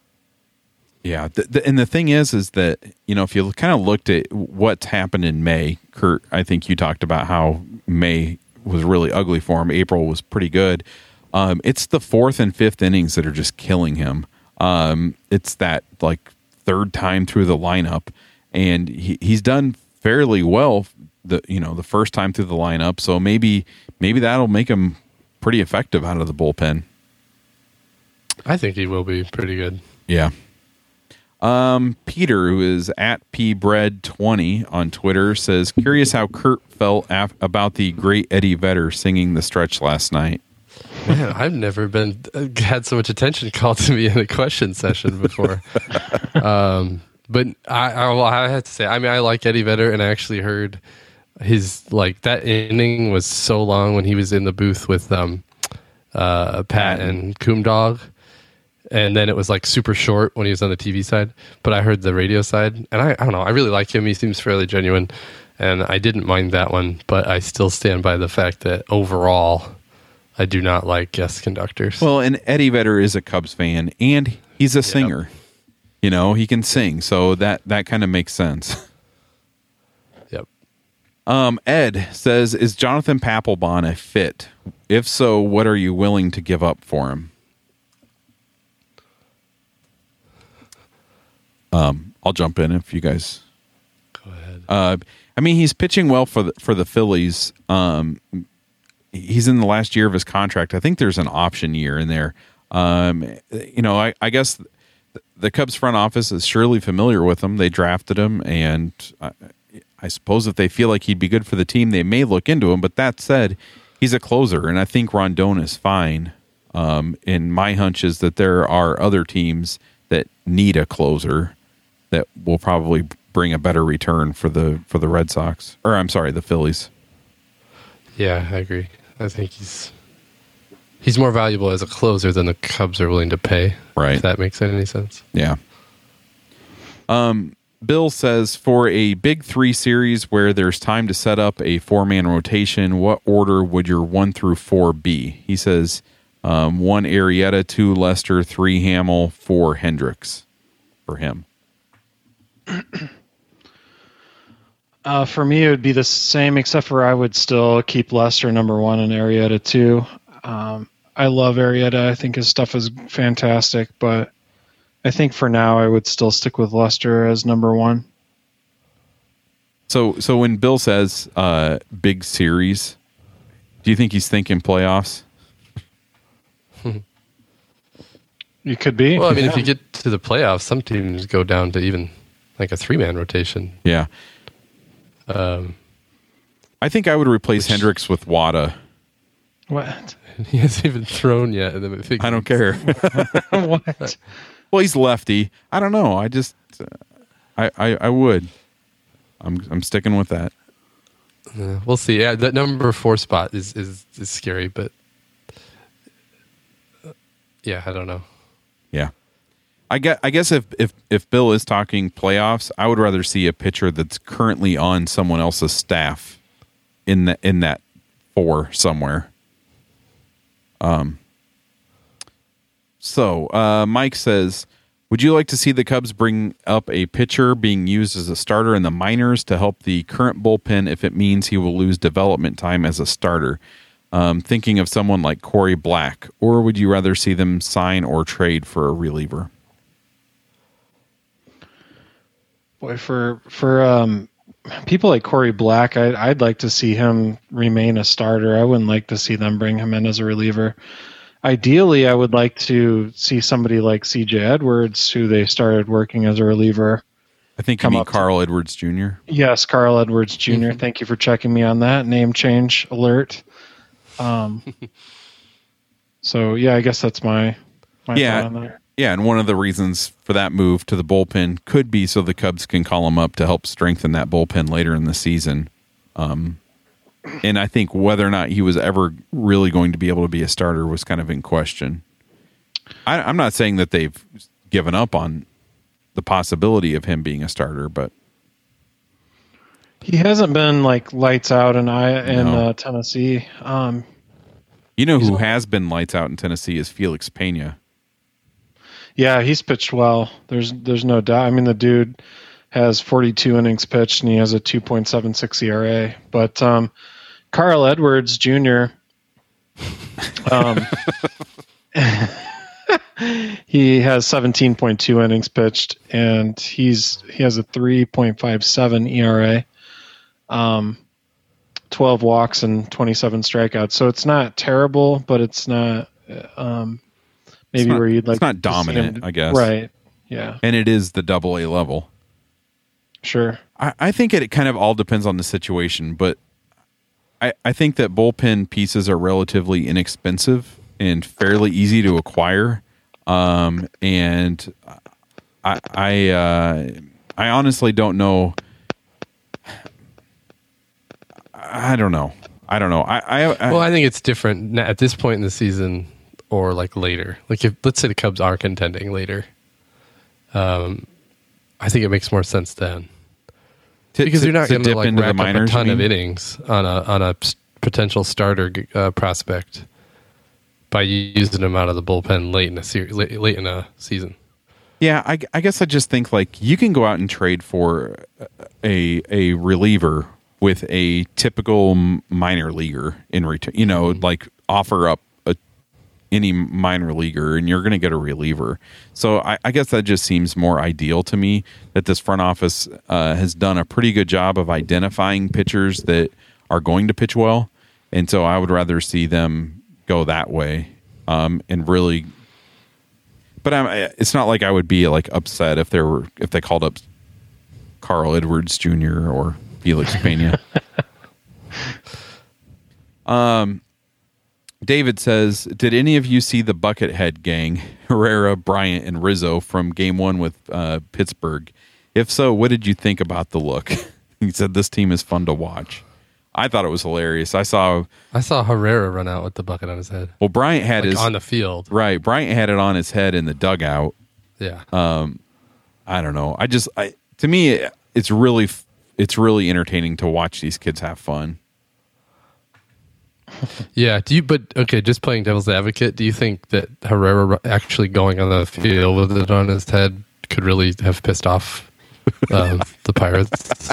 and the thing is that if you kind of looked at what's happened in May, Kurt, I think you talked about how May was really ugly for him. April was pretty good. It's the 4th and 5th innings that are just killing him. It's that like third time through the lineup, and he's done fairly well the first time through the lineup. So maybe that'll make him pretty effective out of the bullpen. I think he will be pretty good. Yeah. Peter, who is at pbread20 on Twitter, says, curious how Kurt felt about the great Eddie Vedder singing the stretch last night. Man, I've never had so much attention called to me in a question session before. But I have to say, I mean, I like Eddie Vedder, and I actually heard that inning was so long when he was in the booth with Pat and Coomdog, and then it was like super short when he was on the TV side. But I heard the radio side, and I don't know, I really like him. He seems fairly genuine, and I didn't mind that one. But I still stand by the fact that overall, I do not like guest conductors. Well, and Eddie Vedder is a Cubs fan, and he's a singer. He can sing, so that kind of makes sense. Yep. Ed says, is Jonathan Papelbon a fit? If so, what are you willing to give up for him? I'll jump in if you guys go ahead. I mean, he's pitching well for the Phillies. He's in the last year of his contract. I think there's an option year in there. I guess the Cubs front office is surely familiar with him. They drafted him, and I suppose if they feel like he'd be good for the team, they may look into him. But that said, he's a closer, and I think Rondon is fine. And my hunch is that there are other teams that need a closer that will probably bring a better return for the Red Sox, or I'm sorry, the Phillies. Yeah, I agree. I think he's more valuable as a closer than the Cubs are willing to pay. Right. If that makes any sense. Yeah. Bill says, for a Big Three series where there's time to set up a 4-man rotation, what order would your 1 through 4 be? He says 1 Arrieta, 2 Lester, 3 Hamill, 4 Hendricks for him. For me, it would be the same, except for I would still keep Lester number 1 and Arrieta 2. I love Arrieta. I think his stuff is fantastic, but I think for now I would still stick with Lester as number 1. So when Bill says big series, do you think he's thinking playoffs? You could be. Well, I mean, if you get to the playoffs, some teams go down to even like a 3-man rotation. Yeah. I think I would replace Hendricks with Wada. What? He hasn't even thrown yet. I don't care. What? Well, he's lefty. I don't know. I just, I would. I'm sticking with that. We'll see. Yeah, that number 4 spot is scary, but yeah, I don't know. Yeah. I guess if Bill is talking playoffs, I would rather see a pitcher that's currently on someone else's staff in that 4 somewhere. So Mike says, would you like to see the Cubs bring up a pitcher being used as a starter in the minors to help the current bullpen if it means he will lose development time as a starter? Thinking of someone like Corey Black, or would you rather see them sign or trade for a reliever? Boy, for people like Corey Black, I'd like to see him remain a starter. I wouldn't like to see them bring him in as a reliever. Ideally, I would like to see somebody like C.J. Edwards, who they started working as a reliever. I think you mean Carl Edwards Jr.? Yes, Carl Edwards Jr. Mm-hmm. Thank you for checking me on that. Name change alert. So, yeah, I guess that's my thought on that. Yeah, and one of the reasons for that move to the bullpen could be so the Cubs can call him up to help strengthen that bullpen later in the season. And I think whether or not he was ever really going to be able to be a starter was kind of in question. I'm not saying that they've given up on the possibility of him being a starter, but he hasn't been like lights out in Tennessee. Who has been lights out in Tennessee is Felix Pena. Yeah, he's pitched well. There's no doubt. I mean, the dude has 42 innings pitched and he has a 2.76 ERA. But Carl Edwards Jr. He has 17.2 innings pitched and he has a 3.57 ERA. 12 walks and 27 strikeouts. So it's not terrible, but it's not maybe where you'd like. It's not dominant, I guess. Right. Yeah. And it is the AA level. Sure. I think it kind of all depends on the situation, but I think that bullpen pieces are relatively inexpensive and fairly easy to acquire. And I honestly don't know. I don't know. Well, I think it's different at this point in the season or like later. Like if let's say the Cubs are contending later, I think it makes more sense then. Because you're not going to like rack up a ton of innings on a potential starter prospect by using him out of the bullpen late in a season. Yeah, I guess I just think like you can go out and trade for a reliever with a typical minor leaguer in return. Like offer up any minor leaguer, and you're going to get a reliever. So I guess that just seems more ideal to me, that this front office has done a pretty good job of identifying pitchers that are going to pitch well. And so I would rather see them go that way, and really. But it's not like I would be like upset if they called up Carl Edwards Jr. or Felix Pena. David says, did any of you see the Buckethead gang, Herrera, Bryant, and Rizzo from Game 1 with Pittsburgh? If so, what did you think about the look? He said, this team is fun to watch. I thought it was hilarious. I saw Herrera run out with the bucket on his head. Well, Bryant had his on the field. Right. Bryant had it on his head in the dugout. Yeah. I don't know. To me, it's really entertaining to watch these kids have fun. Yeah. Just playing devil's advocate, do you think that Herrera actually going on the field with it on his head could really have pissed off the Pirates?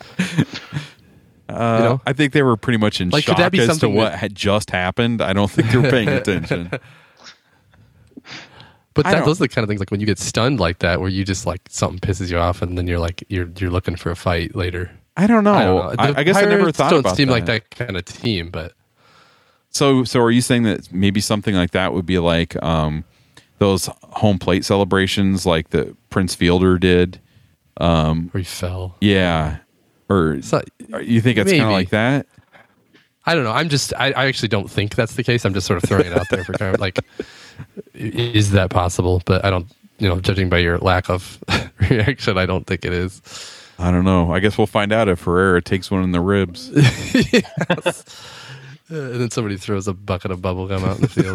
I think they were pretty much in shock as to what had just happened. I don't think they were paying attention. But those are the kind of things like when you get stunned like that, where you just like something pisses you off, and then you're like you're looking for a fight later. I don't know. I guess Pirates I never thought about that. Don't seem like that kind of team, but so are you saying that maybe something like that would be like those home plate celebrations, like the Prince Fielder did, where he fell? Yeah. Or you think it's kind of like that? I don't know. I actually don't think that's the case. I'm just sort of throwing it out there for kind of like, is that possible? But I don't, judging by your lack of reaction, I don't think it is. I don't know. I guess we'll find out if Herrera takes one in the ribs. Yes. And then somebody throws a bucket of bubble gum out in the field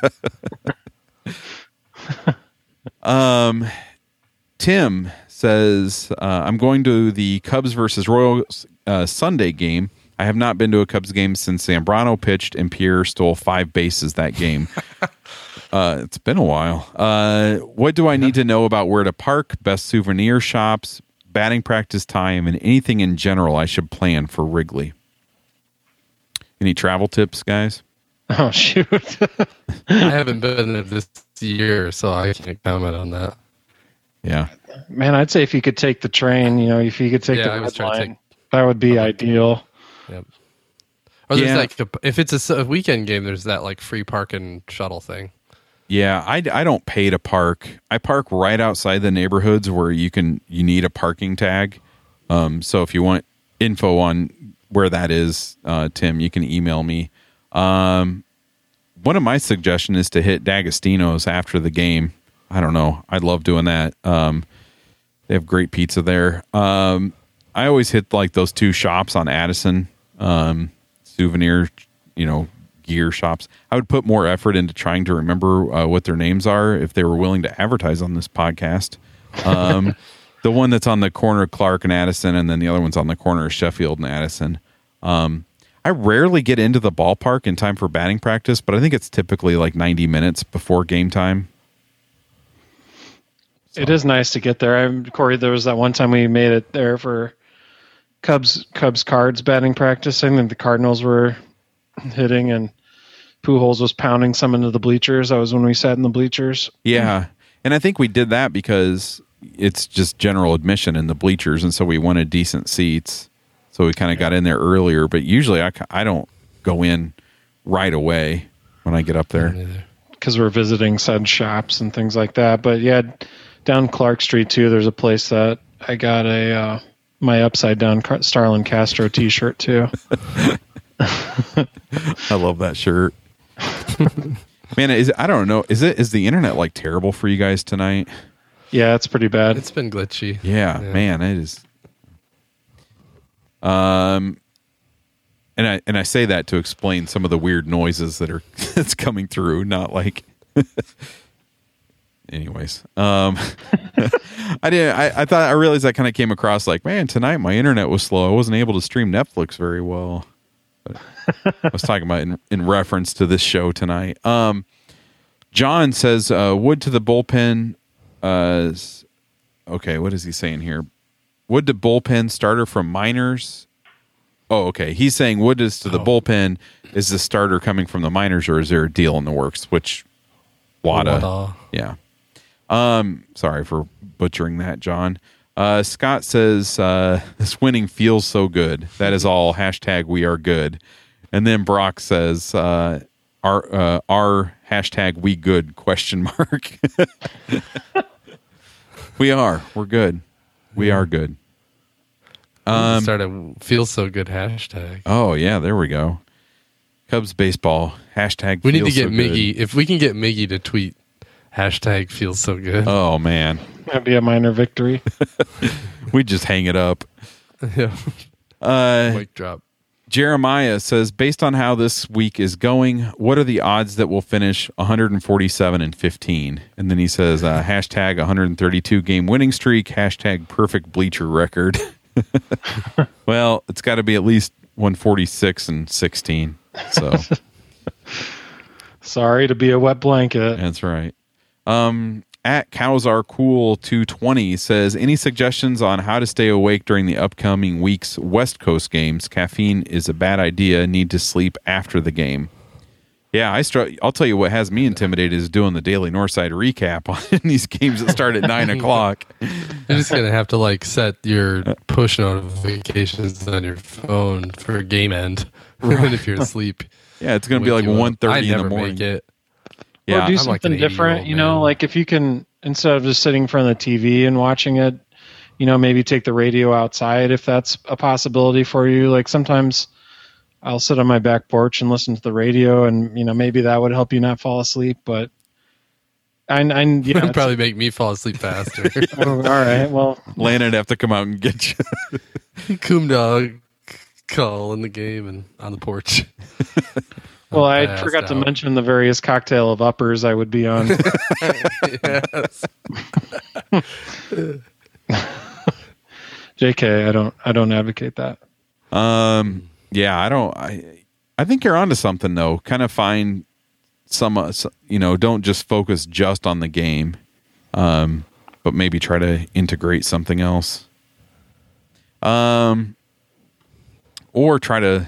or something. Tim says, I'm going to the Cubs versus Royals Sunday game. I have not been to a Cubs game since Zambrano pitched and Pierre stole 5 bases that game. It's been a while. What do I need to know about where to park, best souvenir shops, batting practice time, and anything in general I should plan for Wrigley? Any travel tips, guys? Oh, shoot. I haven't been there this year, so I can't comment on that. Yeah. Man, I'd say if you could take the train, if you could take the red line, that would be ideal. Yep. Or there's if it's a weekend game, there's that like free park and shuttle thing. Yeah, I don't pay to park. I park right outside the neighborhoods where you need a parking tag. So if you want info on where that is, Tim, you can email me. One of my suggestions is to hit D'Agostino's after the game. I don't know. I love doing that. They have great pizza there. I always hit like those 2 shops on Addison, souvenir, gear shops. I would put more effort into trying to remember what their names are if they were willing to advertise on this podcast. The one that's on the corner of Clark and Addison, and then the other one's on the corner of Sheffield and Addison. I rarely get into the ballpark in time for batting practice, but I think it's typically like 90 minutes before game time. So. It is nice to get there. Corey, there was that one time we made it there for Cubs Cards batting practice. I think the Cardinals were hitting and Pujols was pounding some into the bleachers. That was when we sat in the bleachers. Yeah, and I think we did that because it's just general admission in the bleachers, and so we wanted decent seats. So we kind of got in there earlier, but usually I don't go in right away when I get up there. Because we're visiting said shops and things like that. But yeah, down Clark Street too, there's a place that I got my upside down Starlin Castro t-shirt too. I love that shirt. Man, I don't know. Is the internet like terrible for you guys tonight? Yeah, it's pretty bad. It's been glitchy. Yeah. Man, it is. And I say that to explain some of the weird noises that's coming through, not like anyways. I realized that kind of came across like, man, tonight my internet was slow. I wasn't able to stream Netflix very well. But I was talking about in reference to this show tonight. John says, wood to the bullpen. Okay, what is he saying here? Wood to bullpen starter from minors. Oh, okay. He's saying Wood is to the bullpen. Is the starter coming from the minors, or is there a deal in the works? Which Wada. Yeah. Sorry for butchering that, John. Scott says this winning feels so good. That is all. # we are good. And then Brock says our # we good ? We are. We're good. We are good. Start a feels so good #. Oh yeah, there we go. Cubs baseball # We need to get so Miggy. good. If we can get Miggy to tweet # feels so good. Oh man, That'd be a minor victory. we just hang it up. Yeah. Mic drop. Jeremiah says, based on how this week is going, what are the odds that we'll finish 147-15? And then he says, # 132 game winning streak, # perfect bleacher record. Well, it's got to be at least 146-16. So Sorry to be a wet blanket. that's right. At Cows Are Cool 220 says, any suggestions on how to stay awake during the upcoming week's West Coast games? Caffeine is a bad idea. Need to sleep after the game. Yeah, I'll tell you what has me intimidated is doing the daily Northside recap on these games that start at 9 o'clock. You're just going to have to set your push notifications on your phone for game end. Even if you're asleep. Yeah, it's going to be like 1:30 in the morning. Make it. Yeah, Or do I'm something an different, 80-year-old man. if you can, instead of just sitting in front of the TV and watching it, maybe take the radio outside if that's a possibility for you. Like sometimes I'll sit on my back porch and listen to the radio and, maybe that would help you not fall asleep, but It would probably make me fall asleep faster. all right. Well, Landon'd have to come out and get you. Coom dog call in the game and on the porch. well, I passed forgot to out. mention the various cocktail of uppers I would be on. Yes. JK, I don't advocate that. Yeah, I think you're onto something though. Kind of find some, don't just focus just on the game, but maybe try to integrate something else. Or try to,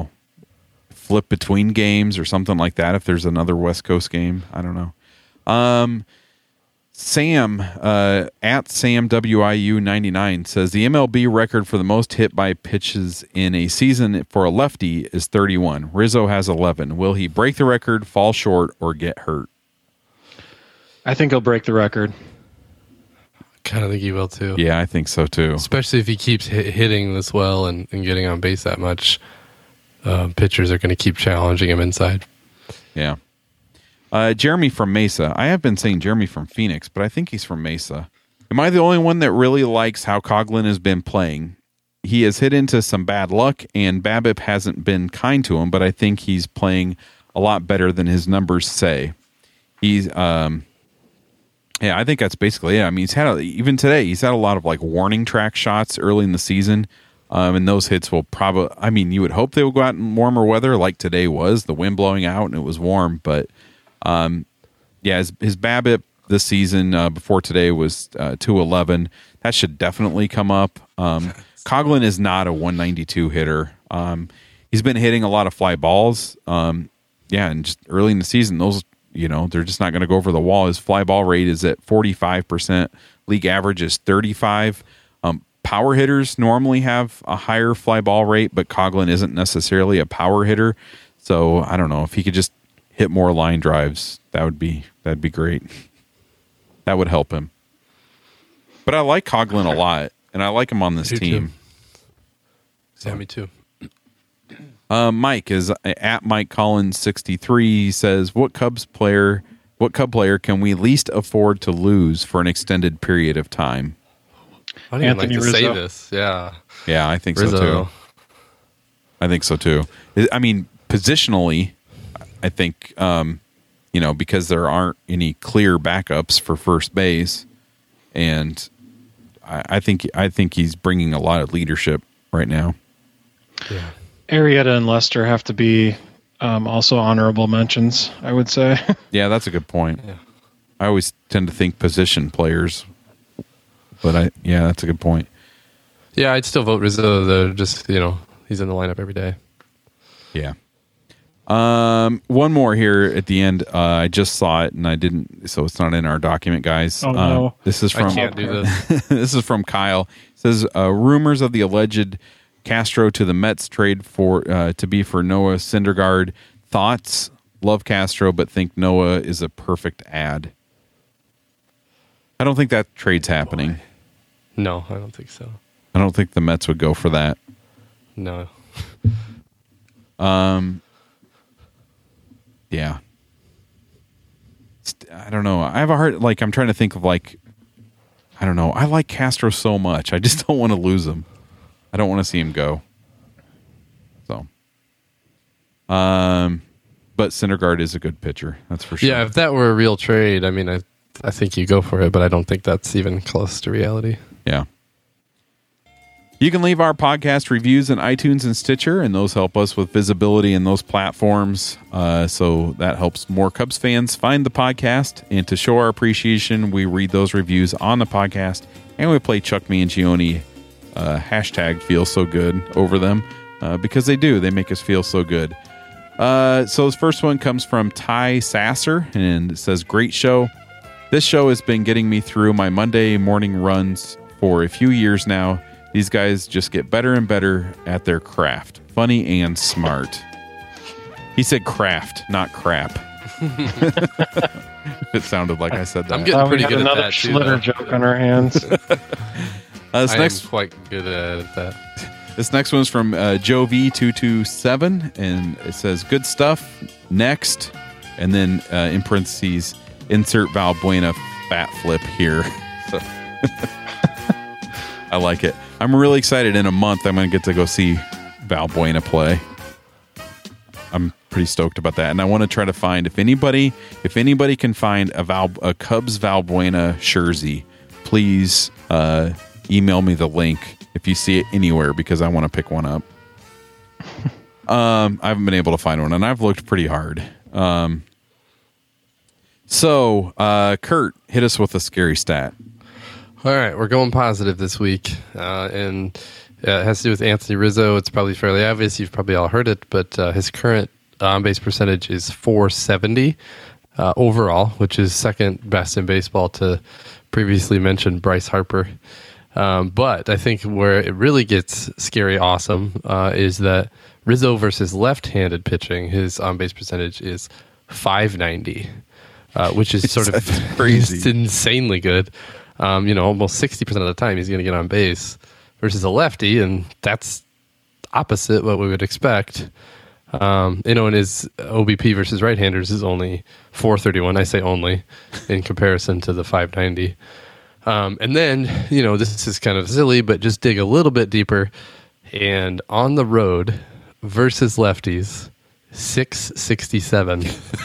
flip between games or something like that. If there's another West Coast game, I don't know. Sam at Sam WIU 99 says the MLB record for the most hit by pitches in a season for a lefty is 31. Rizzo has 11. Will he break the record, fall short, or get hurt? I think he'll break the record. Kind of think he will too. Yeah, I think so too. Especially if he keeps hitting this well and getting on base that much. Pitchers are going to keep challenging him inside. Yeah. Jeremy from Mesa. I have been saying Jeremy from Phoenix, but I think he's from Mesa. Am I the only one that really likes how Coughlin has been playing? He has hit into some bad luck, and BABIP hasn't been kind to him, but I think he's playing a lot better than his numbers say. He's, yeah, I think that's basically it. I mean, even today, he's had a lot of warning track shots early in the season. And those hits will probably, you would hope they would go out in warmer weather like today was, the wind blowing out and it was warm. But, yeah, his BABIP this season before today was 211. That should definitely come up. Coughlin is not a 192 hitter. He's been hitting a lot of fly balls. Yeah, and just early in the season, those, they're just not going to go over the wall. His fly ball rate is at 45%. League average is 35. Power hitters normally have a higher fly ball rate, but Coughlin isn't necessarily a power hitter. So I don't know if he could just hit more line drives. That'd be great. That would help him. But I like Coughlin a lot, and I like him on this team. Yeah, me too. Mike is at Mike Collins 63. He says, "What Cub player can we least afford to lose for an extended period of time?" I don't even Anthony like to say Rizzo. this. Yeah. Yeah, I think Rizzo. so too. I think so too. I mean, positionally, I think because there aren't any clear backups for first base, and I think he's bringing a lot of leadership right now. Yeah. Arrieta and Lester have to be also honorable mentions, I would say. Yeah, that's a good point. Yeah. I always tend to think position players, but that's a good point. Yeah, I'd still vote Rizzo. Though, just he He's in the lineup every day. Yeah. One more here at the end. I just saw it and I didn't, so it's not in our document, guys. Oh, no. This is from I can't do this. This is from Kyle. It says rumors of the alleged Castro to the Mets trade for to be for Noah Syndergaard. Thoughts? Love Castro, but think Noah is a perfect ad. I don't think that trade's happening. No, I don't think so. I don't think the Mets would go for that. No. Yeah. I don't know. I have a hard, like, I'm trying to think of, like, I don't know. I like Castro so much. I just don't want to lose him. I don't want to see him go. So. But Syndergaard is a good pitcher. That's for sure. Yeah, if that were a real trade, I mean, I think you go for it, but I don't think that's even close to reality. Yeah. You can leave our podcast reviews in iTunes and Stitcher, and those help us with visibility in those platforms. So that helps more Cubs fans find the podcast. And to show our appreciation, we read those reviews on the podcast, and we play Chuck Mangione hashtag Feel So Good over them because they do. They make us feel so good. So this first one comes from Ty Sasser, and it says, great show. This show has been getting me through my Monday morning runs for a few years now. These guys just get better and better at their craft. Funny and smart. He said craft, not crap. It sounded like I said that. I'm getting pretty good at another that, too, Schlitter though. joke on our hands. I am quite good at that. This next one's from Joe V227, and it says, good stuff, next, and then in parentheses, insert Valbuena fat flip here. So I like it. I'm really excited. In a month, I'm going to get to go see Valbuena play. I'm pretty stoked about that, and I want to try to find if anybody can find a Cubs Valbuena jersey, please email me the link if you see it anywhere, because I want to pick one up. I haven't been able to find one, and I've looked pretty hard. So Kurt, hit us with a scary stat. All right, we're going positive this week, and it has to do with Anthony Rizzo. It's probably fairly obvious. You've probably all heard it, but his current on-base percentage is .470 overall, which is second best in baseball to previously mentioned Bryce Harper. But I think where it really gets scary awesome is that Rizzo versus left-handed pitching, his on-base percentage is .590, which is sort of crazy, insanely good. Almost 60% of the time he's going to get on base versus a lefty, and that's opposite what we would expect. And his OBP versus right-handers is only .431. I say only in comparison to the .590. And then, this is kind of silly, but just dig a little bit deeper. And on the road versus lefties, .667.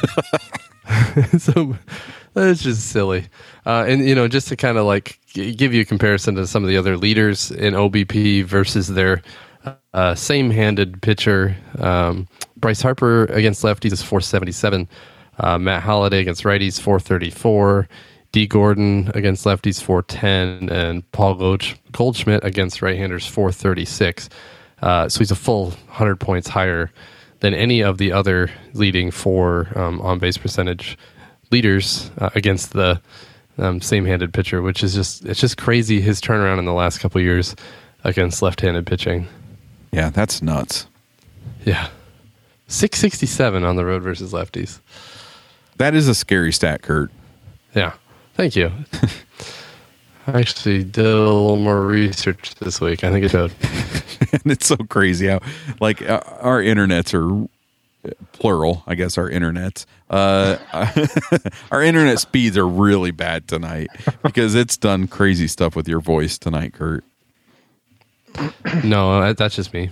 So that's just silly. And just to kind of like give you a comparison to some of the other leaders in OBP versus their same-handed pitcher, Bryce Harper against lefties is .477. Matt Holliday against righties, .434. D. Gordon against lefties, .410. And Paul Goldschmidt against right-handers, .436. So he's a full 100 points higher than any of the other leading four on-base percentage leaders against the same-handed pitcher, which is just crazy, his turnaround in the last couple of years against left-handed pitching. Yeah, that's nuts. Yeah. .667 on the road versus lefties. That is a scary stat, Kurt. Yeah. Thank you. I actually did a little more research this week. I think it showed. And it's so crazy how, like, our internets are plural, I guess, our internets. Our internet speeds are really bad tonight because it's done crazy stuff with your voice tonight, Kurt. No, that's just me.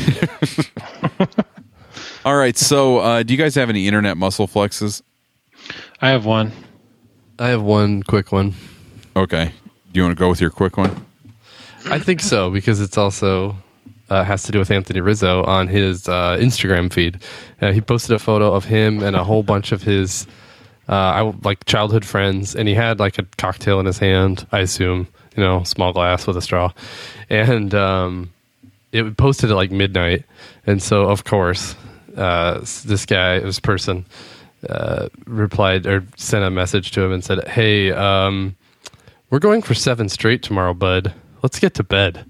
All right, so do you guys have any internet muscle flexes? I have one. I have one quick one. Okay. Do you want to go with your quick one? I think so, because it's also has to do with Anthony Rizzo on his Instagram feed. He posted a photo of him and a whole bunch of his childhood friends, and he had like a cocktail in his hand, I assume, small glass with a straw. And it posted at like midnight, and so of course this person replied or sent a message to him and said, "Hey, we're going for 7 straight tomorrow, bud. Let's get to bed."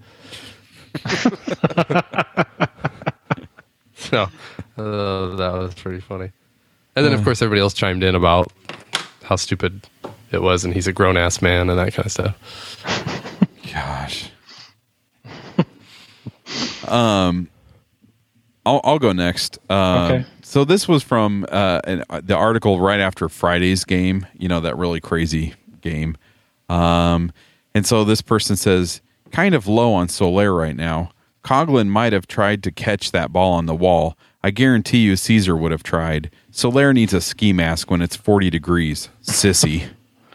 So that was pretty funny. And then, of course, everybody else chimed in about how stupid it was, and he's a grown-ass man and that kind of stuff. Gosh. I'll go next. Okay. So this was from the article right after Friday's game, that really crazy game. And so this person says, kind of low on Soler right now. Coughlin might have tried to catch that ball on the wall. I guarantee you Caesar would have tried. Soler needs a ski mask when it's 40 degrees. Sissy.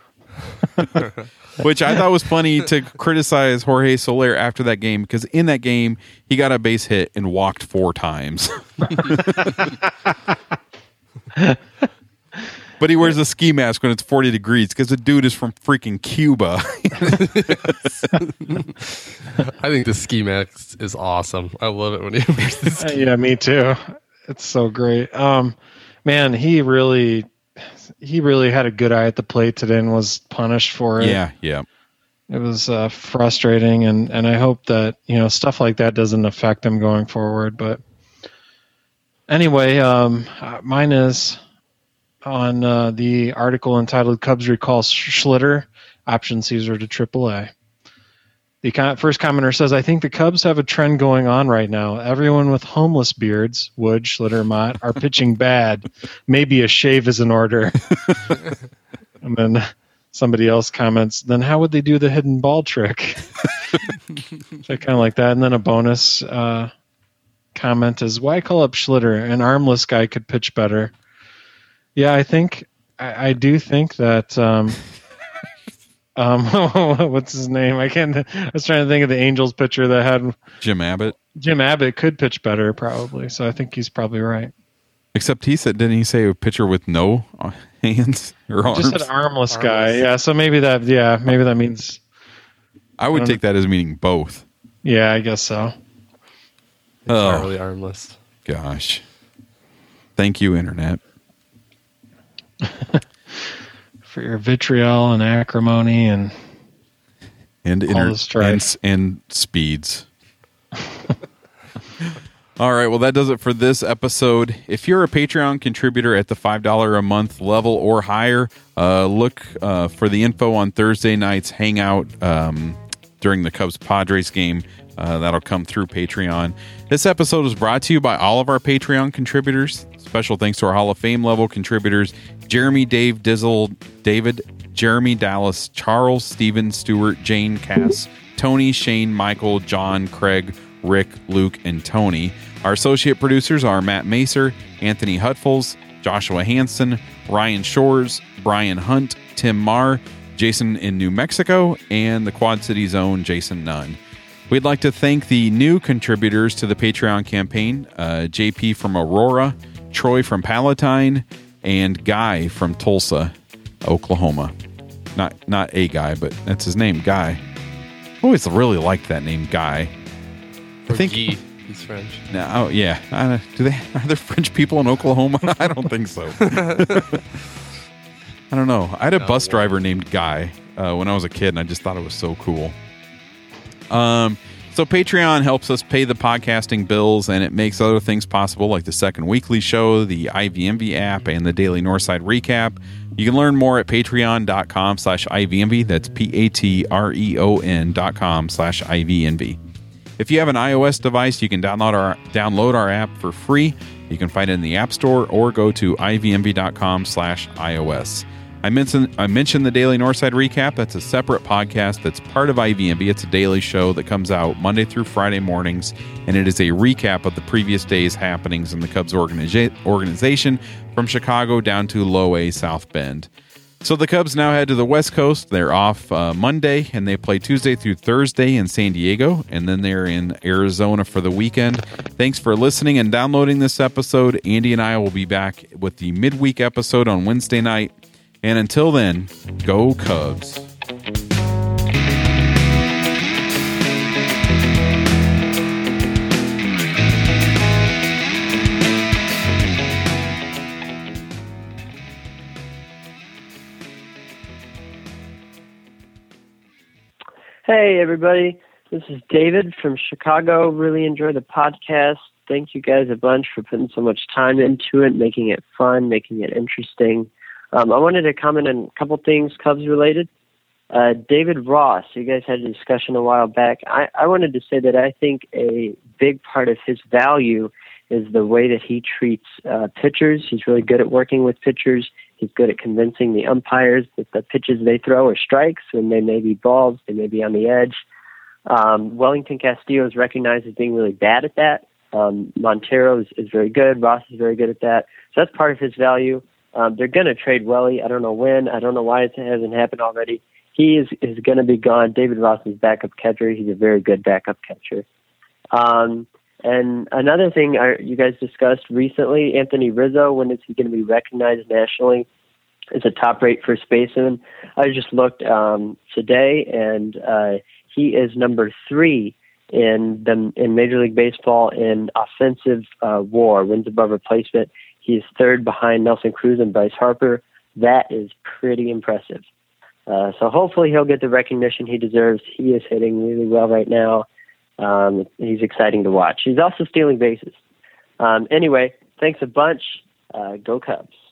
Which I thought was funny to criticize Jorge Soler after that game, because in that game, he got a base hit and walked 4 times. But he wears a ski mask when it's 40 degrees because the dude is from freaking Cuba. I think the ski mask is awesome. I love it when he wears the ski. Yeah, me too. It's so great. Man, he really had a good eye at the plate today and was punished for it. Yeah. It was frustrating, and I hope that stuff like that doesn't affect him going forward. But anyway, mine is on the article entitled "Cubs Recall Schlitter, Option Caesar to AAA." The first commenter says, "I think the Cubs have a trend going on right now. Everyone with homeless beards, Wood, Schlitter, Mott, are pitching bad. Maybe a shave is in order." And then somebody else comments, "Then how would they do the hidden ball trick?" So I kind of like that. And then a bonus comment is, "Why call up Schlitter? An armless guy could pitch better." Yeah, I do think that what's his name? I was trying to think of the Angels pitcher that had Jim Abbott. Jim Abbott could pitch better, probably. So I think he's probably right. Except didn't he say a pitcher with no hands or arms? Just an armless guy. Yeah, so maybe that means. I would take that as meaning both. Yeah, I guess so. Entirely armless. Gosh. Thank you, Internet. For your vitriol and acrimony and and speeds. All right, well, that does it for this episode. If you're a Patreon contributor at the $5 a month level or higher, look for the info on Thursday night's hangout during the Cubs-Padres game. That'll come through Patreon. This episode is brought to you by all of our Patreon contributors. Special thanks to our Hall of Fame level contributors: Jeremy, Dave, Dizzle, David, Jeremy, Dallas, Charles, Steven, Stewart, Jane, Cass, Tony, Shane, Michael, John, Craig, Rick, Luke, and Tony. Our associate producers are Matt Macer, Anthony Hutfels, Joshua Hansen, Ryan Shores, Brian Hunt, Tim Marr, Jason in New Mexico, and the Quad Cities own Jason Nunn. We'd like to thank the new contributors to the Patreon campaign, JP from Aurora, Troy from Palatine, and Guy from Tulsa, Oklahoma. Not a guy, but that's his name, Guy. I always really liked that name, Guy. I think he's French. No, yeah. Are there French people in Oklahoma? I don't think so. I don't know. I had a bus driver named Guy when I was a kid, and I just thought it was so cool. So Patreon helps us pay the podcasting bills, and it makes other things possible, like the second weekly show, the IVMV app, and the daily Northside recap. You can learn more at patreon.com/IVMV. That's patreon.com/IVMV. If you have an iOS device, you can download our app for free. You can find it in the App Store or go to ivmv.com/iOS. I mentioned the Daily Northside Recap. That's a separate podcast that's part of IVMV. It's a daily show that comes out Monday through Friday mornings, and it is a recap of the previous day's happenings in the Cubs organization from Chicago down to Low A South Bend. So the Cubs now head to the West Coast. They're off Monday, and they play Tuesday through Thursday in San Diego, and then they're in Arizona for the weekend. Thanks for listening and downloading this episode. Andy and I will be back with the midweek episode on Wednesday night. And until then, go Cubs. Hey, everybody. This is David from Chicago. Really enjoy the podcast. Thank you guys a bunch for putting so much time into it, making it fun, making it interesting. I wanted to comment on a couple things Cubs related. David Ross, you guys had a discussion a while back. I wanted to say that I think a big part of his value is the way that he treats pitchers. He's really good at working with pitchers. He's good at convincing the umpires that the pitches they throw are strikes, and they may be balls, they may be on the edge. Wellington Castillo is recognized as being really bad at that. Montero is very good. Ross is very good at that. So that's part of his value. They're going to trade Welly. I don't know when. I don't know why it hasn't happened already. He is going to be gone. David Ross is backup catcher. He's a very good backup catcher. And another thing you guys discussed recently, Anthony Rizzo, when is he going to be recognized nationally as a top-rate first baseman? I just looked today, and he is number 3 in Major League Baseball in offensive WAR, wins above replacement. He is 3rd behind Nelson Cruz and Bryce Harper. That is pretty impressive. So hopefully he'll get the recognition he deserves. He is hitting really well right now. He's exciting to watch. He's also stealing bases. Anyway, thanks a bunch. Go Cubs.